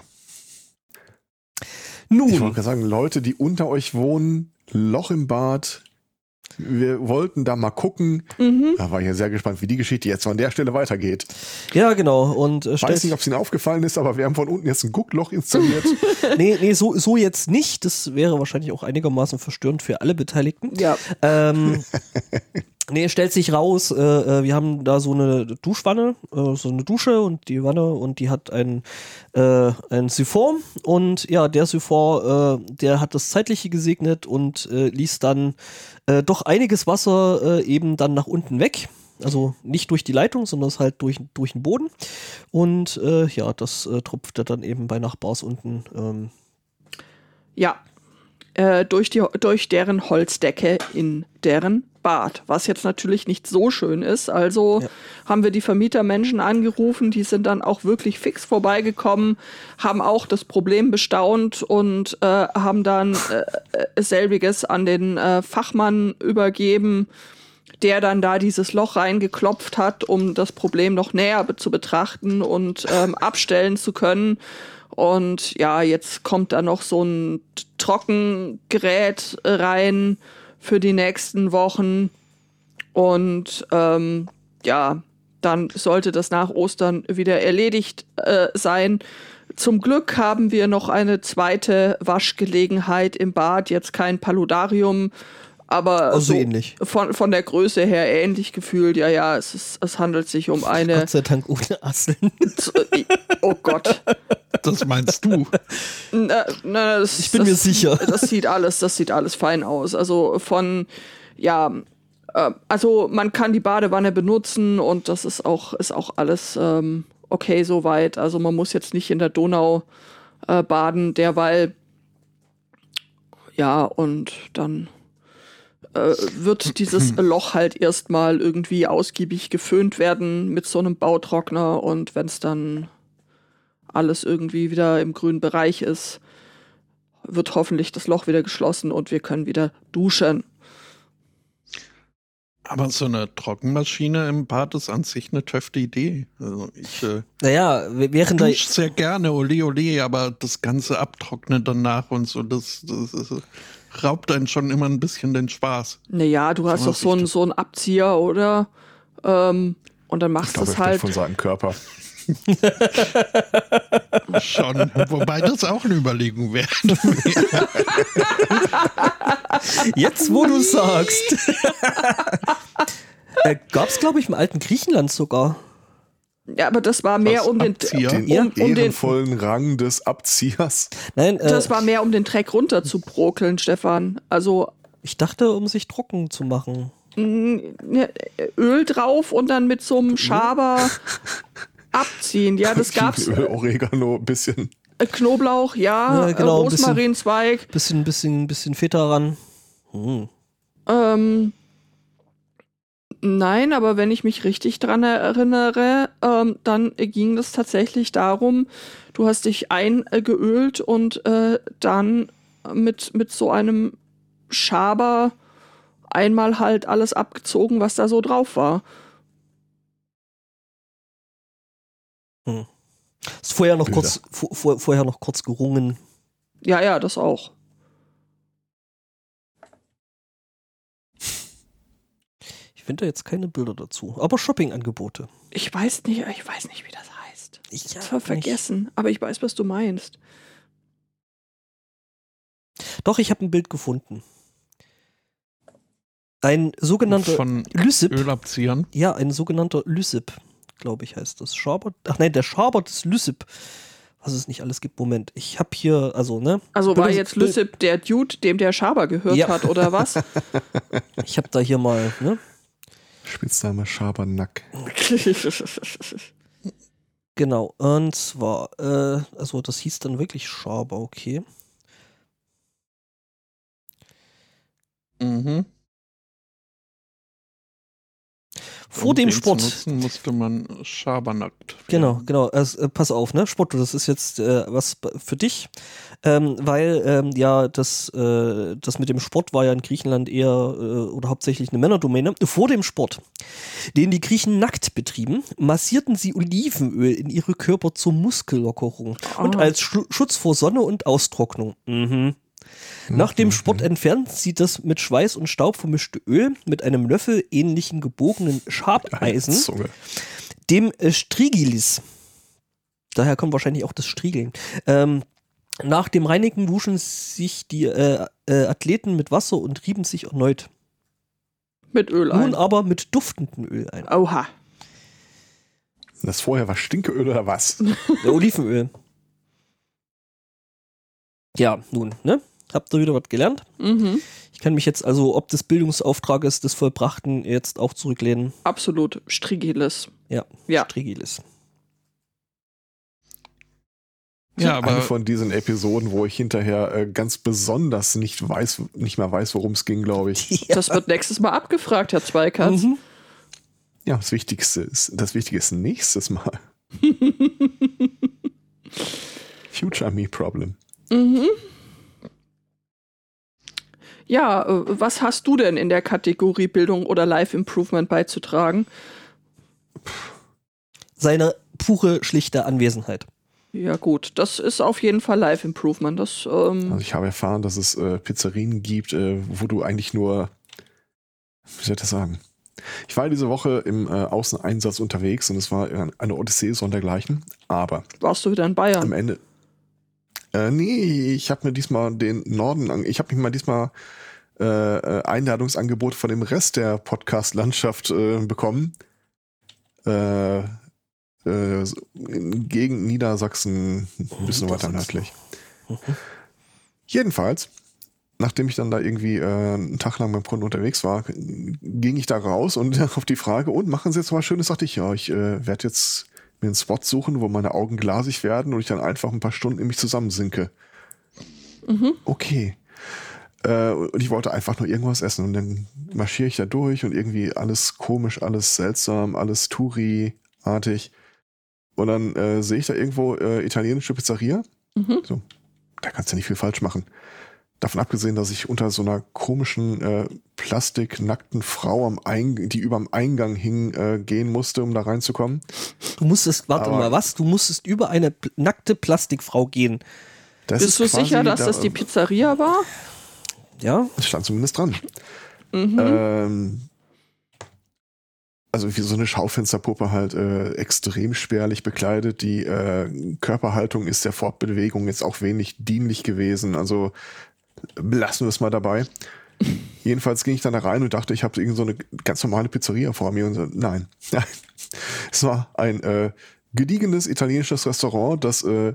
Ich Nun, wollte gerade sagen, Leute, die unter euch wohnen, Loch im Bad. Wir wollten da mal gucken. Mhm. Da war ich ja sehr gespannt, wie die Geschichte jetzt an der Stelle weitergeht. ja genau, und äh, Ich weiß nicht, ob es Ihnen aufgefallen ist, aber wir haben von unten jetzt ein Guckloch installiert. nee, nee, so, so jetzt nicht. Das wäre wahrscheinlich auch einigermaßen verstörend für alle Beteiligten. Ja. Ähm, nee, stellt sich raus, äh, äh, wir haben da so eine Duschwanne, äh, so eine Dusche und die Wanne und die hat ein, äh, ein Siphon und ja, der Siphon, äh, der hat das Zeitliche gesegnet und äh, ließ dann äh, doch einiges Wasser äh, eben dann nach unten weg. Also nicht durch die Leitung, sondern es halt durch, durch den Boden. Und äh, ja, das äh, tropfte dann eben bei Nachbars unten. Ähm, Ja, äh, durch, die, durch deren Holzdecke in deren Bad, was jetzt natürlich nicht so schön ist. Also Ja. haben wir die Vermietermenschen angerufen, die sind dann auch wirklich fix vorbeigekommen, haben auch das Problem bestaunt und äh, haben dann äh, äh, selbiges an den äh, Fachmann übergeben, der dann da dieses Loch reingeklopft hat, um das Problem noch näher be- zu betrachten und ähm, abstellen zu können. Und ja, jetzt kommt da noch so ein Trockengerät rein für die nächsten Wochen. Und ähm, ja, dann sollte das nach Ostern wieder erledigt äh, sein. Zum Glück haben wir noch eine zweite Waschgelegenheit im Bad, jetzt kein Paludarium, aber Also so ähnlich. Von, von der Größe her ähnlich gefühlt. Ja, ja, es, ist, es handelt sich um eine... Gott sei Dank ohne Asseln. Oh Gott. Das meinst du? Na, na, das, Ich bin das, mir sicher. Das sieht alles, das sieht alles fein aus. Also von, ja, Äh, also man kann die Badewanne benutzen und das ist auch, ist auch alles ähm, okay soweit. Also man muss jetzt nicht in der Donau äh, baden, derweil ja, und dann äh, wird dieses Loch halt erstmal irgendwie ausgiebig geföhnt werden mit so einem Bautrockner und wenn es dann alles irgendwie wieder im grünen Bereich ist, wird hoffentlich das Loch wieder geschlossen und wir können wieder duschen. Aber so eine Trockenmaschine im Bad ist an sich eine töfte Idee. Also ich äh, Naja, während da. dusche sehr gerne, ole ole, aber das ganze Abtrocknen danach und so, das, das, das raubt einen schon immer ein bisschen den Spaß. Naja, du hast doch so einen so einen Abzieher, oder? Ähm, und dann machst du es halt. Von seinem Körper. Schon, wobei das auch eine Überlegung wäre. Jetzt, wo du sagst. äh, gab's, glaube ich, im alten Griechenland sogar. Ja, aber das war mehr Was, um den, Abzieher? um, Den um den ehrenvollen Rang des Abziehers. Nein, äh, das war mehr um den Dreck runter zu brokeln, Stefan. Also ich dachte, um sich trocken zu machen. mh, Öl drauf und dann mit so einem Schaber abziehen. Ja, das gab's. Öl, Oregano, ein bisschen. Knoblauch, ja, Ja, genau, ein bisschen- Rosmarinzweig. Bisschen, bisschen, bisschen Feta ran. Hm. Ähm, nein, aber wenn ich mich richtig dran erinnere, ähm, dann ging es tatsächlich darum, du hast dich eingeölt und äh, dann mit, mit so einem Schaber einmal halt alles abgezogen, was da so drauf war. Hm. Ist vorher noch Bilder. kurz, vor, vor, vorher noch kurz gerungen. Ja, ja, das auch. Ich finde da jetzt keine Bilder dazu. Aber Shopping-Angebote. Ich weiß nicht, ich weiß nicht, wie das heißt. Ich Ich habe vergessen, aber ich weiß, was du meinst. Doch, ich habe ein Bild gefunden. Ein sogenannter Von Lysip. Ölabziehern. Ja, ein sogenannter Lysip, glaube ich, heißt das. Schaber. Ach nein, der Schaber des Lysip. Was es nicht alles gibt. Moment, ich habe hier, also, ne? Also war Bild- jetzt Lysip der Dude, dem der Schaber gehört Ja. hat, oder was? Ich habe da hier mal, ne? Spitzname Schabernack. Genau, und zwar, äh, also das hieß dann wirklich Schaber, okay. Mhm. Vor Um dem den Sport. Zu nutzen, musste man schabernackt werden. Genau, genau. Also, äh, pass auf, ne? Sport, das ist jetzt äh, was b- für dich, ähm, weil ähm, ja das, äh, das mit dem Sport war ja in Griechenland eher äh, oder hauptsächlich eine Männerdomäne. Vor dem Sport, den die Griechen nackt betrieben, massierten sie Olivenöl in ihre Körper zur Muskellockerung und Ah. als Schu- Schutz vor Sonne und Austrocknung. Mhm. Nach dem Sport entfernt sie das mit Schweiß und Staub vermischte Öl mit einem Löffel ähnlichen gebogenen Schabeisen, Zunge. dem äh, Strigilis. Daher kommt wahrscheinlich auch das Striegeln. Ähm, nach dem Reinigen wuschen sich die äh, äh, Athleten mit Wasser und rieben sich erneut. Mit Öl Nun ein. aber mit duftendem Öl ein. Oha. Das vorher war Stinkeöl oder was? Äh, Olivenöl. Ja, nun, ne? Habt ihr wieder was gelernt? Mhm. Ich kann mich jetzt also ob des Bildungsauftrages des Vollbrachten jetzt auch zurücklehnen. Absolut. Strigilis. Ja, Ja. Strigilis. Ja, Eine aber von diesen Episoden, wo ich hinterher äh, ganz besonders nicht weiß, nicht mehr weiß, worum es ging, glaube ich. Das wird nächstes Mal abgefragt, Herr Zweikatz. Mhm. Ja, das Wichtigste ist, das Wichtige ist nächstes Mal. Future Me Problem. Mhm. Ja, äh, was hast du denn in der Kategorie Bildung oder Life Improvement beizutragen? Seine pure, schlichte Anwesenheit. Ja gut, das ist auf jeden Fall Life Improvement. Das, ähm, Also ich habe erfahren, dass es äh, Pizzerien gibt, äh, wo du eigentlich nur, wie soll ich das sagen? Ich war diese Woche im äh, Außeneinsatz unterwegs und es war eine Odyssee sondergleichen, aber warst du wieder in am Bayern? Ende, äh, nee, ich habe mir diesmal den Norden, an, ich habe mich mal diesmal äh, äh, Einladungsangebot von dem Rest der Podcast-Landschaft äh, bekommen. Äh, äh, gegen Niedersachsen, ein bisschen weiter Niedersachsen. nördlich. Jedenfalls nachdem ich dann da irgendwie äh, einen Tag lang beim Kunden unterwegs war, ging ich da raus und auf die Frage, und machen Sie jetzt was Schönes, sagte ich, ja, ich äh, werde jetzt mir einen Spot suchen, wo meine Augen glasig werden und ich dann einfach ein paar Stunden in mich zusammensinke. Mhm. Okay. Äh, und ich wollte einfach nur irgendwas essen und dann marschiere ich da durch und irgendwie alles komisch, alles seltsam, alles Touri-artig. Und dann äh, sehe ich da irgendwo äh, italienische Pizzeria. Mhm. So, da kannst du ja nicht viel falsch machen. Davon abgesehen, dass ich unter so einer komischen, äh, plastiknackten Frau, am Eingang, die über dem Eingang hing, äh, gehen musste, um da reinzukommen. Du musstest, warte Aber mal, was? Du musstest über eine pl- nackte Plastikfrau gehen. Das Bist du sicher, dass da, das die Pizzeria war? Ja. Das stand zumindest dran. Mhm. Ähm, also wie so eine Schaufensterpuppe halt äh, extrem spärlich bekleidet. Die äh, Körperhaltung ist der Fortbewegung jetzt auch wenig dienlich gewesen. Also belassen wir es mal dabei. Jedenfalls ging ich dann da rein und dachte, ich habe irgend so eine ganz normale Pizzeria vor mir. Und so, nein. Es war ein äh, gediegenes italienisches Restaurant, das äh,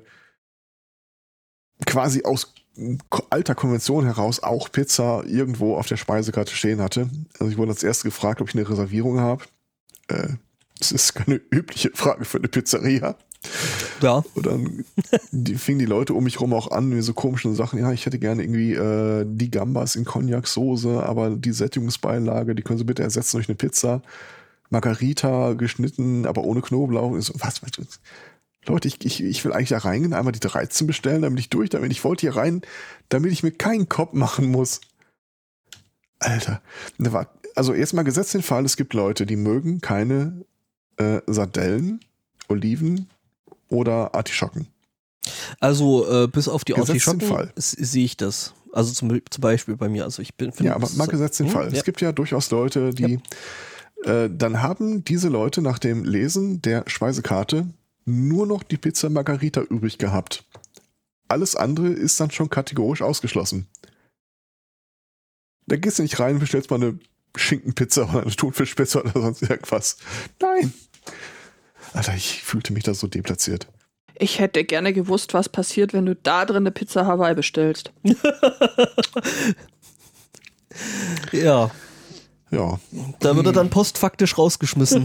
quasi aus alter Konvention heraus auch Pizza irgendwo auf der Speisekarte stehen hatte. Also ich wurde als erstes gefragt, ob ich eine Reservierung habe. Äh, das ist keine übliche Frage für eine Pizzeria. Ja. Und dann die, fingen die Leute um mich rum auch an, mit so komischen Sachen. Ja, ich hätte gerne irgendwie äh, die Gambas in Cognac-Soße, aber die Sättigungsbeilage, die können Sie bitte ersetzen durch eine Pizza. Margarita geschnitten, aber ohne Knoblauch. So, was, was, was? Leute, ich, ich, ich will eigentlich da reingehen, einmal die dreizehn bestellen, damit ich durch, damit ich wollte hier rein, damit ich mir keinen Kopf machen muss. Alter. Da war, also jetzt mal gesetzt den Fall, es gibt Leute, die mögen keine äh, Sardellen, Oliven oder Artischocken. Also äh, bis auf die Gesetzt den Artischocken Fall. s- sehe ich das. Also zum, zum Beispiel bei mir. Also ich bin Ja, aber mal gesetzt den hm, Fall. Ja. Es gibt ja durchaus Leute, die äh, dann haben diese Leute nach dem Lesen der Speisekarte nur noch die Pizza Margarita übrig gehabt. Alles andere ist dann schon kategorisch ausgeschlossen. Da gehst du nicht rein und bestellst mal eine Schinkenpizza oder eine Thunfischpizza oder sonst irgendwas. Nein. Alter, ich fühlte mich da so deplatziert. Ich hätte gerne gewusst, was passiert, wenn du da drin eine Pizza Hawaii bestellst. Ja, Ja. da wird er dann postfaktisch rausgeschmissen.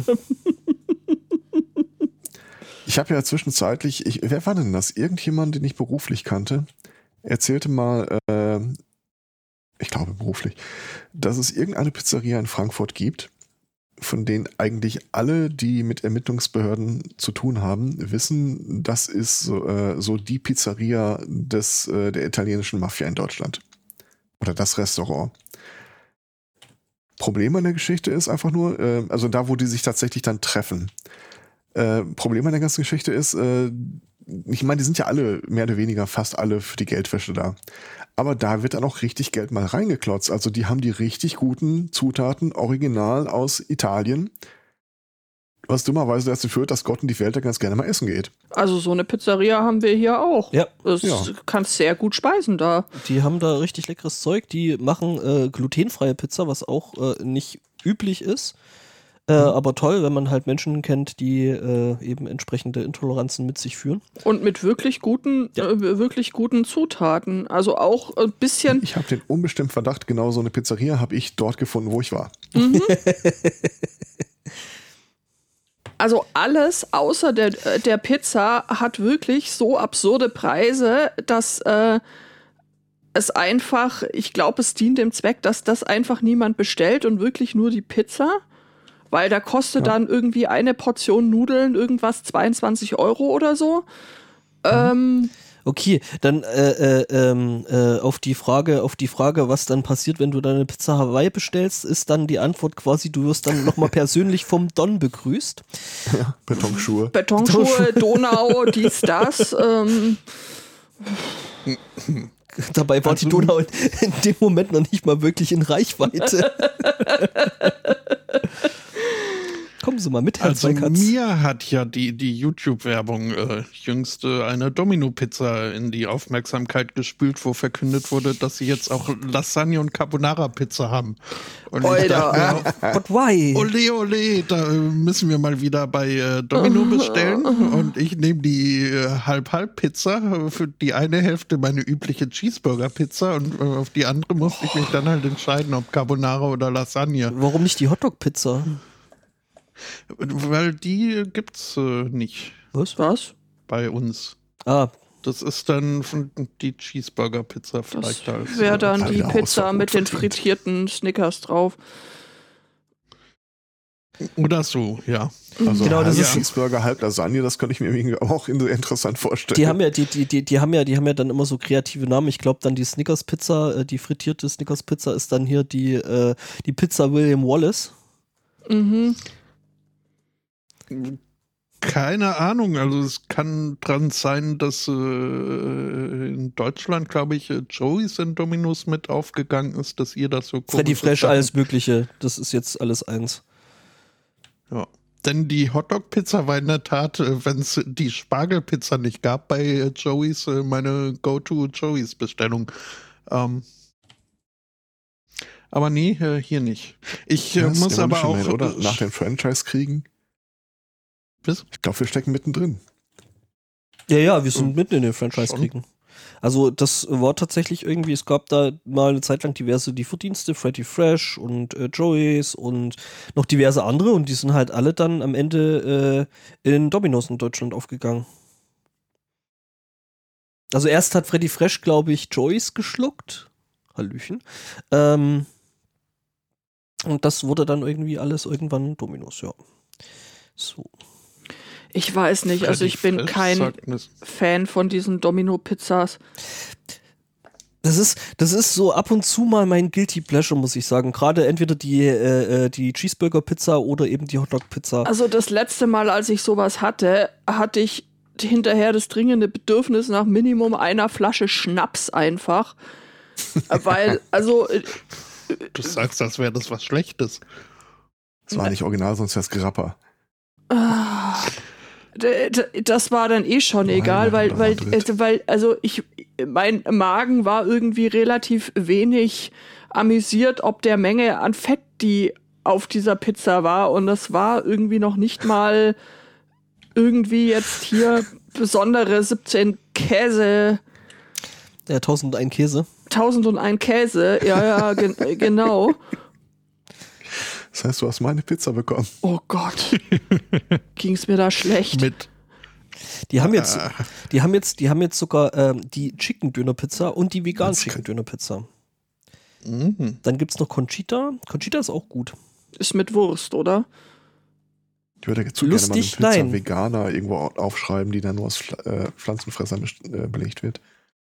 Ich habe ja zwischenzeitlich, ich, wer war denn das? Irgendjemand, den ich beruflich kannte, erzählte mal, äh, ich glaube beruflich, dass es irgendeine Pizzeria in Frankfurt gibt, von denen eigentlich alle, die mit Ermittlungsbehörden zu tun haben, wissen, das ist so, äh, so die Pizzeria des, äh, der italienischen Mafia in Deutschland. Oder das Restaurant. Problem an der Geschichte ist einfach nur, äh, also da, wo die sich tatsächlich dann treffen. Äh, Problem an der ganzen Geschichte ist, äh, ich meine, die sind ja alle, mehr oder weniger fast alle für die Geldwäsche da. Aber da wird dann auch richtig Geld mal reingeklotzt. Also die haben die richtig guten Zutaten, original aus Italien, was dummerweise dazu führt, dass Gott und die Welt da ganz gerne mal essen geht. Also so eine Pizzeria haben wir hier auch. Ja. Das Ja. kannst sehr gut speisen da. Die haben da richtig leckeres Zeug. Die machen äh, glutenfreie Pizza, was auch äh, nicht üblich ist. Äh, Mhm. Aber toll, wenn man halt Menschen kennt, die äh, eben entsprechende Intoleranzen mit sich führen. Und mit wirklich guten, Ja. äh, wirklich guten Zutaten. Also auch ein bisschen. Ich habe den unbestimmten Verdacht, genau so eine Pizzeria habe ich dort gefunden, wo ich war. Mhm. Also alles außer der, der Pizza hat wirklich so absurde Preise, dass äh, es einfach, ich glaube, es dient dem Zweck, dass das einfach niemand bestellt und wirklich nur die Pizza. Weil da kostet Ja. dann irgendwie eine Portion Nudeln irgendwas zweiundzwanzig Euro oder so. Ähm, Okay, dann äh, äh, ähm, äh, auf die Frage, auf die Frage, was dann passiert, wenn du deine Pizza Hawaii bestellst, ist dann die Antwort quasi, du wirst dann nochmal persönlich vom Don begrüßt. Ja, Betonschuhe. Betonschuhe, Donau, dies, das. Ähm, Dabei war Also- die Donau in, in dem Moment noch nicht mal wirklich in Reichweite. Komm, Kommen Sie mal mit, Herr Also Zweikatz. mir hat ja die, die YouTube-Werbung äh, jüngst äh, eine Domino-Pizza in die Aufmerksamkeit gespült, wo verkündet wurde, dass sie jetzt auch Lasagne- und Carbonara-Pizza haben. Und ich Alter. dachte mir, But why? ole, ole, da äh, müssen wir mal wieder bei äh, Domino bestellen. Und ich nehme die äh, Halb-Halb-Pizza, für die eine Hälfte meine übliche Cheeseburger-Pizza und äh, auf die andere musste ich mich dann halt entscheiden, ob Carbonara oder Lasagne. Warum nicht die Hotdog-Pizza? Weil die gibt's äh, nicht Was? Was? bei uns. Ah, Das ist dann von die Cheeseburger-Pizza Das vielleicht als. wäre dann Alter, die Haus Pizza war mit gut den verdient. frittierten Snickers drauf. Oder so, ja. Also Genau, das halb ist- Cheeseburger, halb Lasagne, das könnte ich mir irgendwie auch in- interessant vorstellen. die haben ja, die, die, die, die haben ja, die haben ja dann immer so kreative Namen. Ich glaube dann die Snickers-Pizza, äh, die frittierte Snickers-Pizza ist dann hier die, äh, die Pizza William Wallace. Mhm. Keine Ahnung, also es kann dran sein, dass äh, in Deutschland, glaube ich, äh, Joey's in Dominos mit aufgegangen ist, dass ihr das so Freddy komische Fresh, Sachen- alles Mögliche. Das ist jetzt alles eins. Ja. Denn die Hotdog-Pizza war in der Tat, wenn es die Spargelpizza nicht gab bei äh, Joey's, äh, meine Go-To-Joey's-Bestellung. Ähm, aber nee, äh, hier nicht. Ich äh, Das muss ist aber Evolution auch. Man, oder nach den Franchise-Kriegen. Was? Ich glaube, wir stecken mittendrin. Ja, ja, wir sind mitten in den Franchise-Kriegen. Also das war tatsächlich irgendwie, es gab da mal eine Zeit lang diverse Lieferdienste, Freddy Fresh und äh, Joey's und noch diverse andere und die sind halt alle dann am Ende äh, in Domino's in Deutschland aufgegangen. Also erst hat Freddy Fresh, glaube ich, Joey's geschluckt. Hallöchen. Ähm, und das wurde dann irgendwie alles irgendwann Domino's, ja. So. Ich weiß nicht, also ich bin Freddy Fresh kein sagt mir- Fan von diesen Domino-Pizzas. Das ist, das ist so ab und zu mal mein Guilty Pleasure, muss ich sagen. Gerade entweder die, äh, die Cheeseburger-Pizza oder eben die Hotdog-Pizza. Also das letzte Mal, als ich sowas hatte, hatte ich hinterher das dringende Bedürfnis nach Minimum einer Flasche Schnaps einfach. Weil, also, äh, Du sagst, als wäre das was Schlechtes. Das war nicht original, sonst wäre es Gerapper. ah, d- d- das war dann eh schon Oh, egal, weil, Heimat weil, oder Madrid. äh, weil, also ich, mein Magen war irgendwie relativ wenig amüsiert, ob der Menge an Fett, die auf dieser Pizza war. Und das war irgendwie noch nicht mal irgendwie jetzt hier besondere siebzehn Käse, Ja, tausend und ein Käse. tausend und ein Käse. Ja, ja, gen genau. Das heißt, du hast meine Pizza bekommen. Oh Gott. Ging's mir da schlecht? Mit Die haben jetzt, Ah. die haben jetzt, die haben jetzt sogar ähm, die Chicken Döner Pizza und die vegan Das Chicken Döner Pizza. Mhm. Dann gibt's noch Conchita. Conchita ist auch gut. Ist mit Wurst, oder? Ich würde zu Lustig, gerne mal eine Pizza nein. Veganer irgendwo au- aufschreiben, die dann nur aus Pfl- äh, Pflanzenfressern best- äh, belegt wird.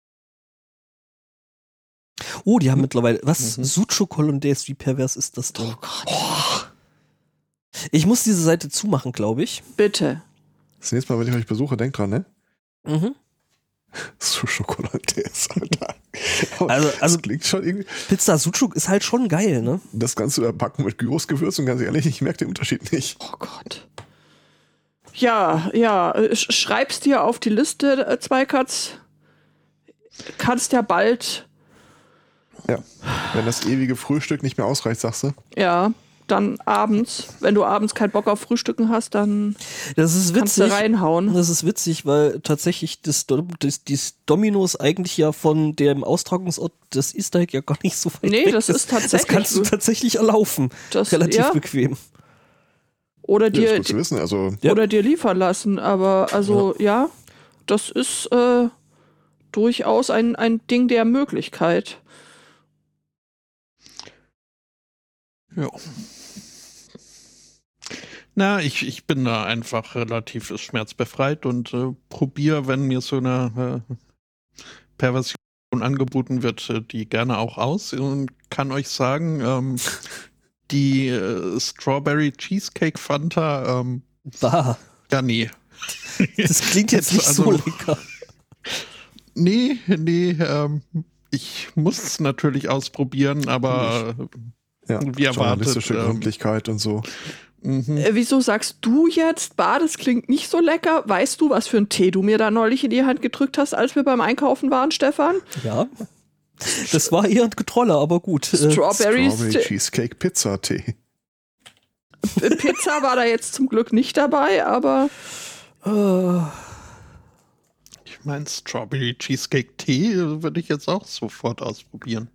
Oh, die haben mittlerweile, was? Mhm. Sucuk Hollandaise, wie pervers ist das denn? Oh Gott. Ich muss diese Seite zumachen, glaube ich. Bitte. Das nächste Mal, wenn ich euch besuche, denkt dran, ne? Mhm. So Schokolade ist, Alter. Aber Also, also das klingt schon irgendwie. Pizza Sucuk ist halt schon geil, ne? Das Ganze überbacken mit Gyrosgewürz und ganz ehrlich, ich merke den Unterschied nicht. Oh Gott. Ja, ja. äh, sch- Schreib's dir auf die Liste, äh, Zweikatz. Kannst ja bald, Ja. Wenn das ewige Frühstück nicht mehr ausreicht, sagst du. ja, dann abends, wenn du abends keinen Bock auf Frühstücken hast, dann Das ist kannst du witzig. reinhauen. Das ist witzig, weil tatsächlich das, Dom- das, das Dominos eigentlich ja von dem Austragungsort des Easter Egg ja gar nicht so weit Nee, weg das ist Das tatsächlich kannst du so. tatsächlich erlaufen. Das, Relativ ja, bequem. oder Ja, ist dir, gut zu wissen. Also, Ja. oder dir liefern lassen. Aber also ja, das ist äh, durchaus ein, ein Ding der Möglichkeit. Ja. Na, ich, ich bin da einfach relativ schmerzbefreit und äh, probiere, wenn mir so eine äh, Perversion angeboten wird, äh, die gerne auch aus und kann euch sagen, ähm, die äh, Strawberry Cheesecake Fanta, ähm, Bah. ja, nee. Das klingt jetzt nicht so Also- lecker. Nee, nee, ähm, ich muss es natürlich ausprobieren, aber ja, wie erwartet, journalistische ähm, Gründlichkeit und so. Mhm. Äh, wieso sagst du jetzt, bah, das klingt nicht so lecker? Weißt du, was für einen Tee du mir da neulich in die Hand gedrückt hast, als wir beim Einkaufen waren, Stefan? Ja. Das war eher ein Getroller, aber gut. Äh, Strawberry, Strawberry Cheesecake Pizza Tee. Pizza war da jetzt zum Glück nicht dabei, aber äh, Ich meine, Strawberry Cheesecake Tee würde ich jetzt auch sofort ausprobieren.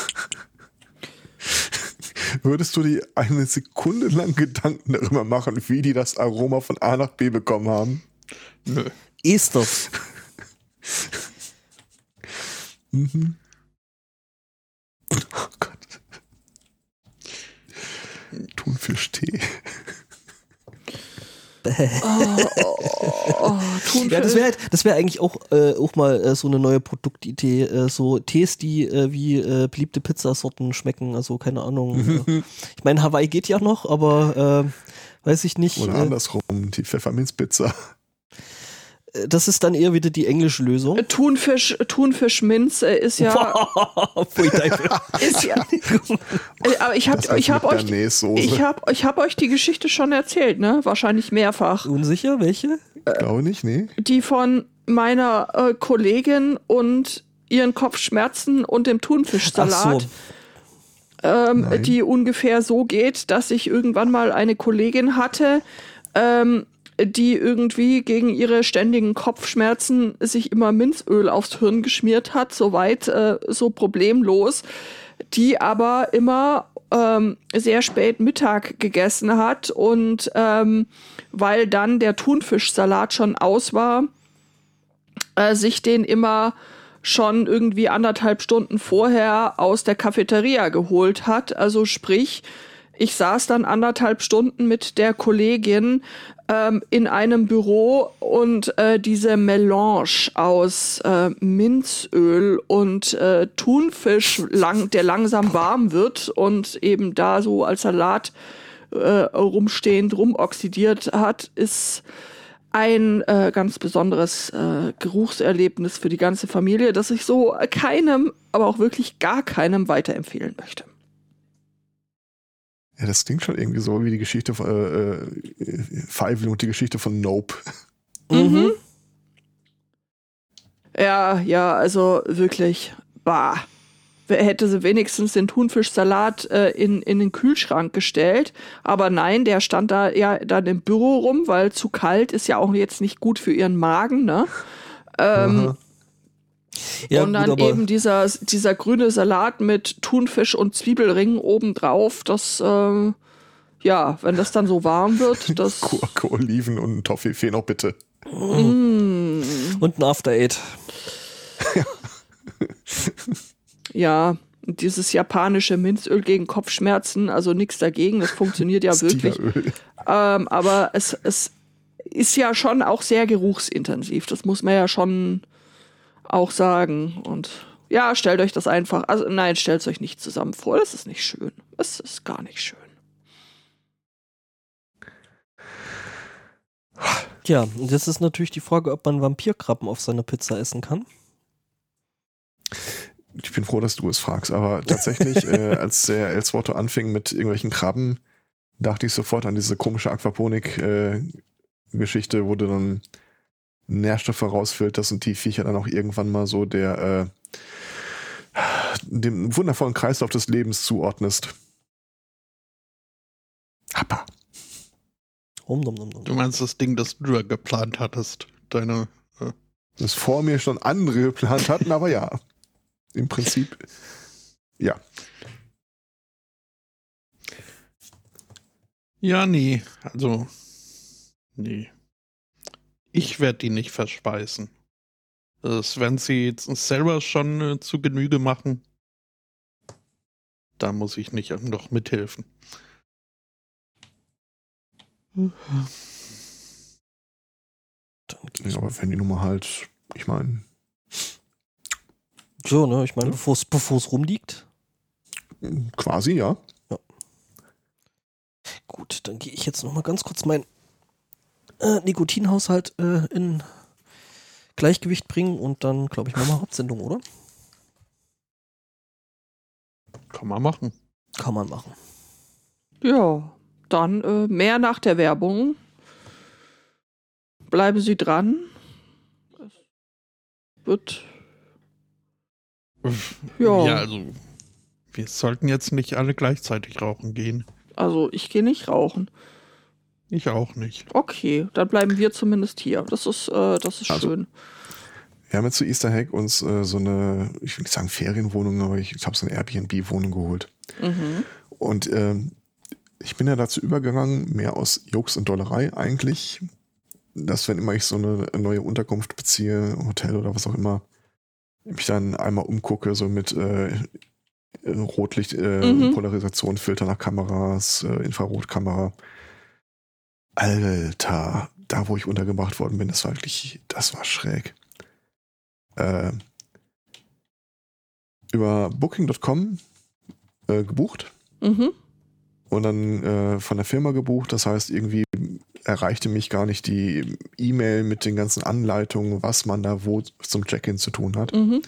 Würdest du dir eine Sekunde lang Gedanken darüber machen, wie die das Aroma von A nach B bekommen haben? Nö. Ester. Mhm. Oh Gott. Thunfischtee. oh, oh, oh, Thunfisch. Ja, das wäre halt, das wäre eigentlich auch, äh, auch mal äh, so eine neue Produktidee. Äh, so Tees, die äh, wie äh, beliebte Pizzasorten schmecken. Also keine Ahnung. äh. Ich meine, Hawaii geht ja noch, aber äh, weiß ich nicht. Oder äh, andersrum, die Pfefferminzpizza. Das ist dann eher wieder die englische Lösung. Thunfisch, Thunfischminz äh, ist ja, Pfui, Teufel. ist ja. Äh, aber ich habe, Das heißt ich habe mit euch, Bernaise-Soße. ich habe, ich habe euch die Geschichte schon erzählt, ne? Wahrscheinlich mehrfach. Unsicher, welche? Ich glaube nicht, nee. Die von meiner äh, Kollegin und ihren Kopfschmerzen und dem Thunfischsalat. Ach so. Ähm, Nein. die ungefähr so geht, dass ich irgendwann mal eine Kollegin hatte, ähm, die irgendwie gegen ihre ständigen Kopfschmerzen sich immer Minzöl aufs Hirn geschmiert hat, soweit äh, so problemlos, die aber immer ähm, sehr spät Mittag gegessen hat und ähm, weil dann der Thunfischsalat schon aus war, äh, sich den immer schon irgendwie anderthalb Stunden vorher aus der Cafeteria geholt hat. Also sprich, ich saß dann anderthalb Stunden mit der Kollegin ähm, in einem Büro und äh, diese Melange aus äh, Minzöl und äh, Thunfisch, lang, der langsam warm wird und eben da so als Salat äh, rumstehend, rumoxidiert hat, ist ein äh, ganz besonderes äh, Geruchserlebnis für die ganze Familie, das ich so keinem, aber auch wirklich gar keinem weiterempfehlen möchte. Ja, das klingt schon irgendwie so wie die Geschichte von äh, äh, Five und die Geschichte von Nope. Mhm. Ja, ja, also wirklich, bah. Wer hätte sie wenigstens den Thunfischsalat äh, in, in den Kühlschrank gestellt. Aber nein, der stand da ja dann im Büro rum, weil zu kalt ist ja auch jetzt nicht gut für ihren Magen, ne? Ähm, Ja, und dann gut, aber eben dieser, dieser grüne Salat mit Thunfisch und Zwiebelringen obendrauf, das, äh, ja, wenn das dann so warm wird, das... Gurke, Oliven und Toffifee noch bitte. Mm, und ein After Eight. ja, und dieses japanische Minzöl gegen Kopfschmerzen, also nichts dagegen, das funktioniert ja Das wirklich. Tigeröl. Ähm, aber es, es ist ja schon auch sehr geruchsintensiv, das muss man ja schon auch sagen. Und ja, stellt euch das einfach, also nein, stellt es euch nicht zusammen vor, das ist nicht schön. Es ist gar nicht schön. Ja, und jetzt ist natürlich die Frage, ob man Vampirkrabben auf seiner Pizza essen kann. Ich bin froh, dass du es fragst, aber tatsächlich, äh, als der Elsworte anfing mit irgendwelchen Krabben, dachte ich sofort an diese komische Aquaponik-Geschichte, äh, wo du dann Nährstoffe rausfilterst und die Viecher dann auch irgendwann mal so der äh, dem wundervollen Kreislauf des Lebens zuordnest. Happa. Rum, dum, dum, dum. Du meinst das Ding, das du da geplant hattest? Deine. Äh Das vor mir schon andere geplant hatten, aber ja. Im Prinzip, ja. Ja, nee. Also, nee. Ich werde die nicht verspeisen. Das werden sie jetzt selber schon äh, zu Genüge machen. Da muss ich nicht noch mithelfen. Dann geht's. Ja, aber wenn die Nummer halt, ich meine, So, ne, ich meine, Ja. bevor es rumliegt. quasi, ja. Gut, dann gehe ich jetzt noch mal ganz kurz meinen äh, Nikotinhaushalt äh, in Gleichgewicht bringen und dann, glaube ich, machen wir Hauptsendung, oder? Kann man machen. Kann man machen. Ja, dann äh, mehr nach der Werbung. Bleiben Sie dran. Es wird... Ja. Ja, also wir sollten jetzt nicht alle gleichzeitig rauchen gehen. Also ich gehe nicht rauchen. Ich auch nicht. Okay, dann bleiben wir zumindest hier. Das ist, äh, das ist Also, schön. Wir haben jetzt zu Easter Hack uns äh, so eine, ich will nicht sagen Ferienwohnung, aber ich, ich habe so eine Airbnb-Wohnung geholt. Mhm. Und ähm, ich bin ja dazu übergegangen, mehr aus Jux und Dollerei eigentlich, dass wenn immer ich so eine neue Unterkunft beziehe, Hotel oder was auch immer, mich dann einmal umgucke, so mit äh, Rotlicht, äh, Mhm. Polarisation, Filter nach Kameras, äh, Infrarotkamera. Alter, da wo ich untergebracht worden bin, das war wirklich, das war schräg. Äh, über Booking Punkt com äh, gebucht Mhm. und dann äh, von der Firma gebucht. Das heißt, irgendwie erreichte mich gar nicht die E-Mail mit den ganzen Anleitungen, was man da wo zum Check-in zu tun hat. Mhm.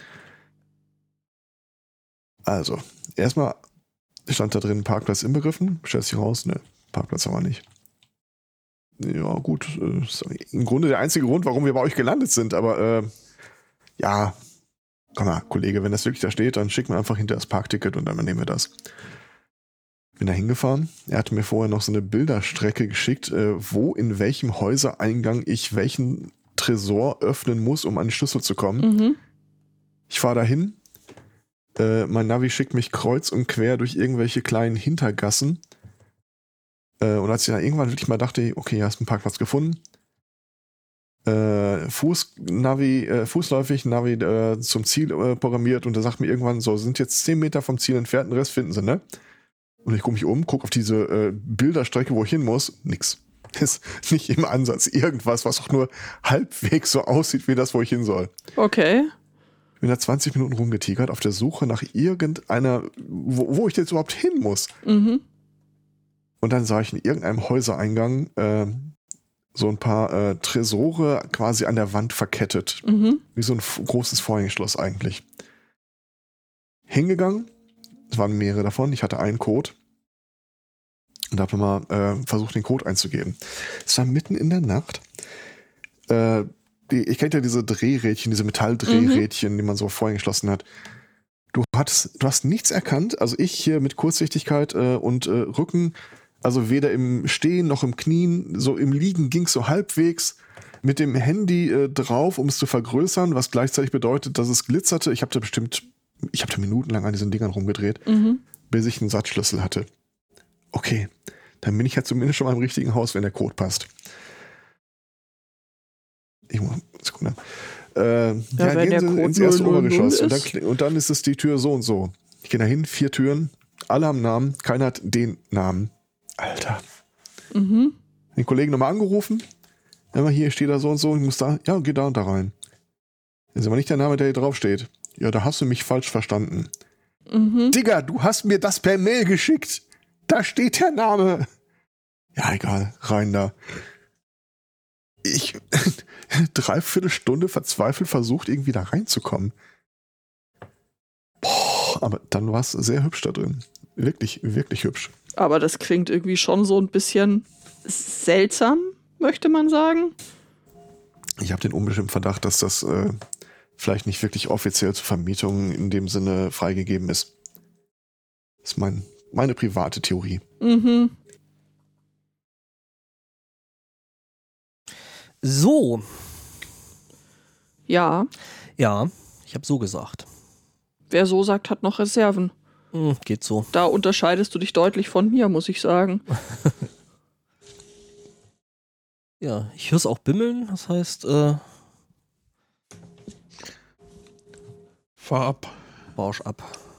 Also, erstmal stand da drin Parkplatz inbegriffen. Stellt sich raus, ne, Parkplatz aber nicht. Ja, gut. Äh, ist im Grunde der einzige Grund, warum wir bei euch gelandet sind. Aber äh, ja, komm mal, Kollege, wenn das wirklich da steht, dann schick mir einfach hinter das Parkticket und dann nehmen wir das. Bin da hingefahren. Er hatte mir vorher noch so eine Bilderstrecke geschickt, äh, wo in welchem Häusereingang ich welchen Tresor öffnen muss, um an die Schlüssel zu kommen. Mhm. Ich fahre da hin. Äh, mein Navi schickt mich kreuz und quer durch irgendwelche kleinen Hintergassen. Äh, und als ich dann irgendwann wirklich mal dachte, okay, hier hast du einen Parkplatz gefunden. Äh, Fuß, Navi, äh, fußläufig Navi äh, zum Ziel äh, programmiert und er sagt mir irgendwann, so, sind jetzt zehn Meter vom Ziel entfernt, den Rest finden sie, ne? Und ich gucke mich um, gucke auf diese äh, Bilderstrecke, wo ich hin muss. Nix. Ist nicht im Ansatz irgendwas, was auch nur halbwegs so aussieht wie das, wo ich hin soll. Okay. Ich bin da zwanzig Minuten rumgetigert auf der Suche nach irgendeiner, wo, wo ich jetzt überhaupt hin muss. Mhm. Und dann sah ich in irgendeinem Häusereingang äh, so ein paar äh, Tresore quasi an der Wand verkettet. Mhm. Wie so ein f- großes Vorhängeschloss eigentlich. Hingegangen. Es waren mehrere davon. Ich hatte einen Code. Und habe mal äh, versucht, den Code einzugeben. Es war mitten in der Nacht. Äh, die, ich kenne ja diese Drehrädchen, diese Metalldrehrädchen, mhm. die man so vorgeschlossen hat. Du hattest, du hast nichts erkannt. Also ich hier mit Kurzsichtigkeit äh, und äh, Rücken, also weder im Stehen noch im Knien, so im Liegen ging es so halbwegs mit dem Handy äh, drauf, um es zu vergrößern, was gleichzeitig bedeutet, dass es glitzerte. Ich habe da bestimmt, ich habe da minutenlang an diesen Dingern rumgedreht, mhm. bis ich einen Satzschlüssel hatte. Okay, dann bin ich ja zumindest schon mal im richtigen Haus, wenn der Code passt. Ich muss, Sekunde. Äh, ja, ja, wenn gehen der Sie Code ins erste Obergeschoss und ist. dann, und dann ist es die Tür so und so. Ich gehe da hin, vier Türen, alle haben Namen, keiner hat den Namen. Alter. Mhm. Den Kollegen nochmal angerufen. Immer hier steht da so und so, ich muss da, ja, geh da und da rein. Das ist aber nicht der Name, der hier drauf steht. Ja, da hast du mich falsch verstanden. Mhm. Digga, du hast mir das per Mail geschickt. Da steht der Name. Ja, egal, rein da. Ich dreiviertel Stunde verzweifelt versucht, irgendwie da reinzukommen. Boah, aber dann war es sehr hübsch da drin. Wirklich, wirklich hübsch. Aber das klingt irgendwie schon so ein bisschen seltsam, möchte man sagen. Ich habe den unbestimmten Verdacht, dass das äh, vielleicht nicht wirklich offiziell zur Vermietung in dem Sinne freigegeben ist. Das ist mein, meine private Theorie. Mhm. So. Ja. Ja, ich habe so gesagt. Wer so sagt, hat noch Reserven. Hm, geht so. Da unterscheidest du dich deutlich von mir, muss ich sagen. Ja, ich höre es auch bimmeln, das heißt, äh... Fahr ab. Bausch ab.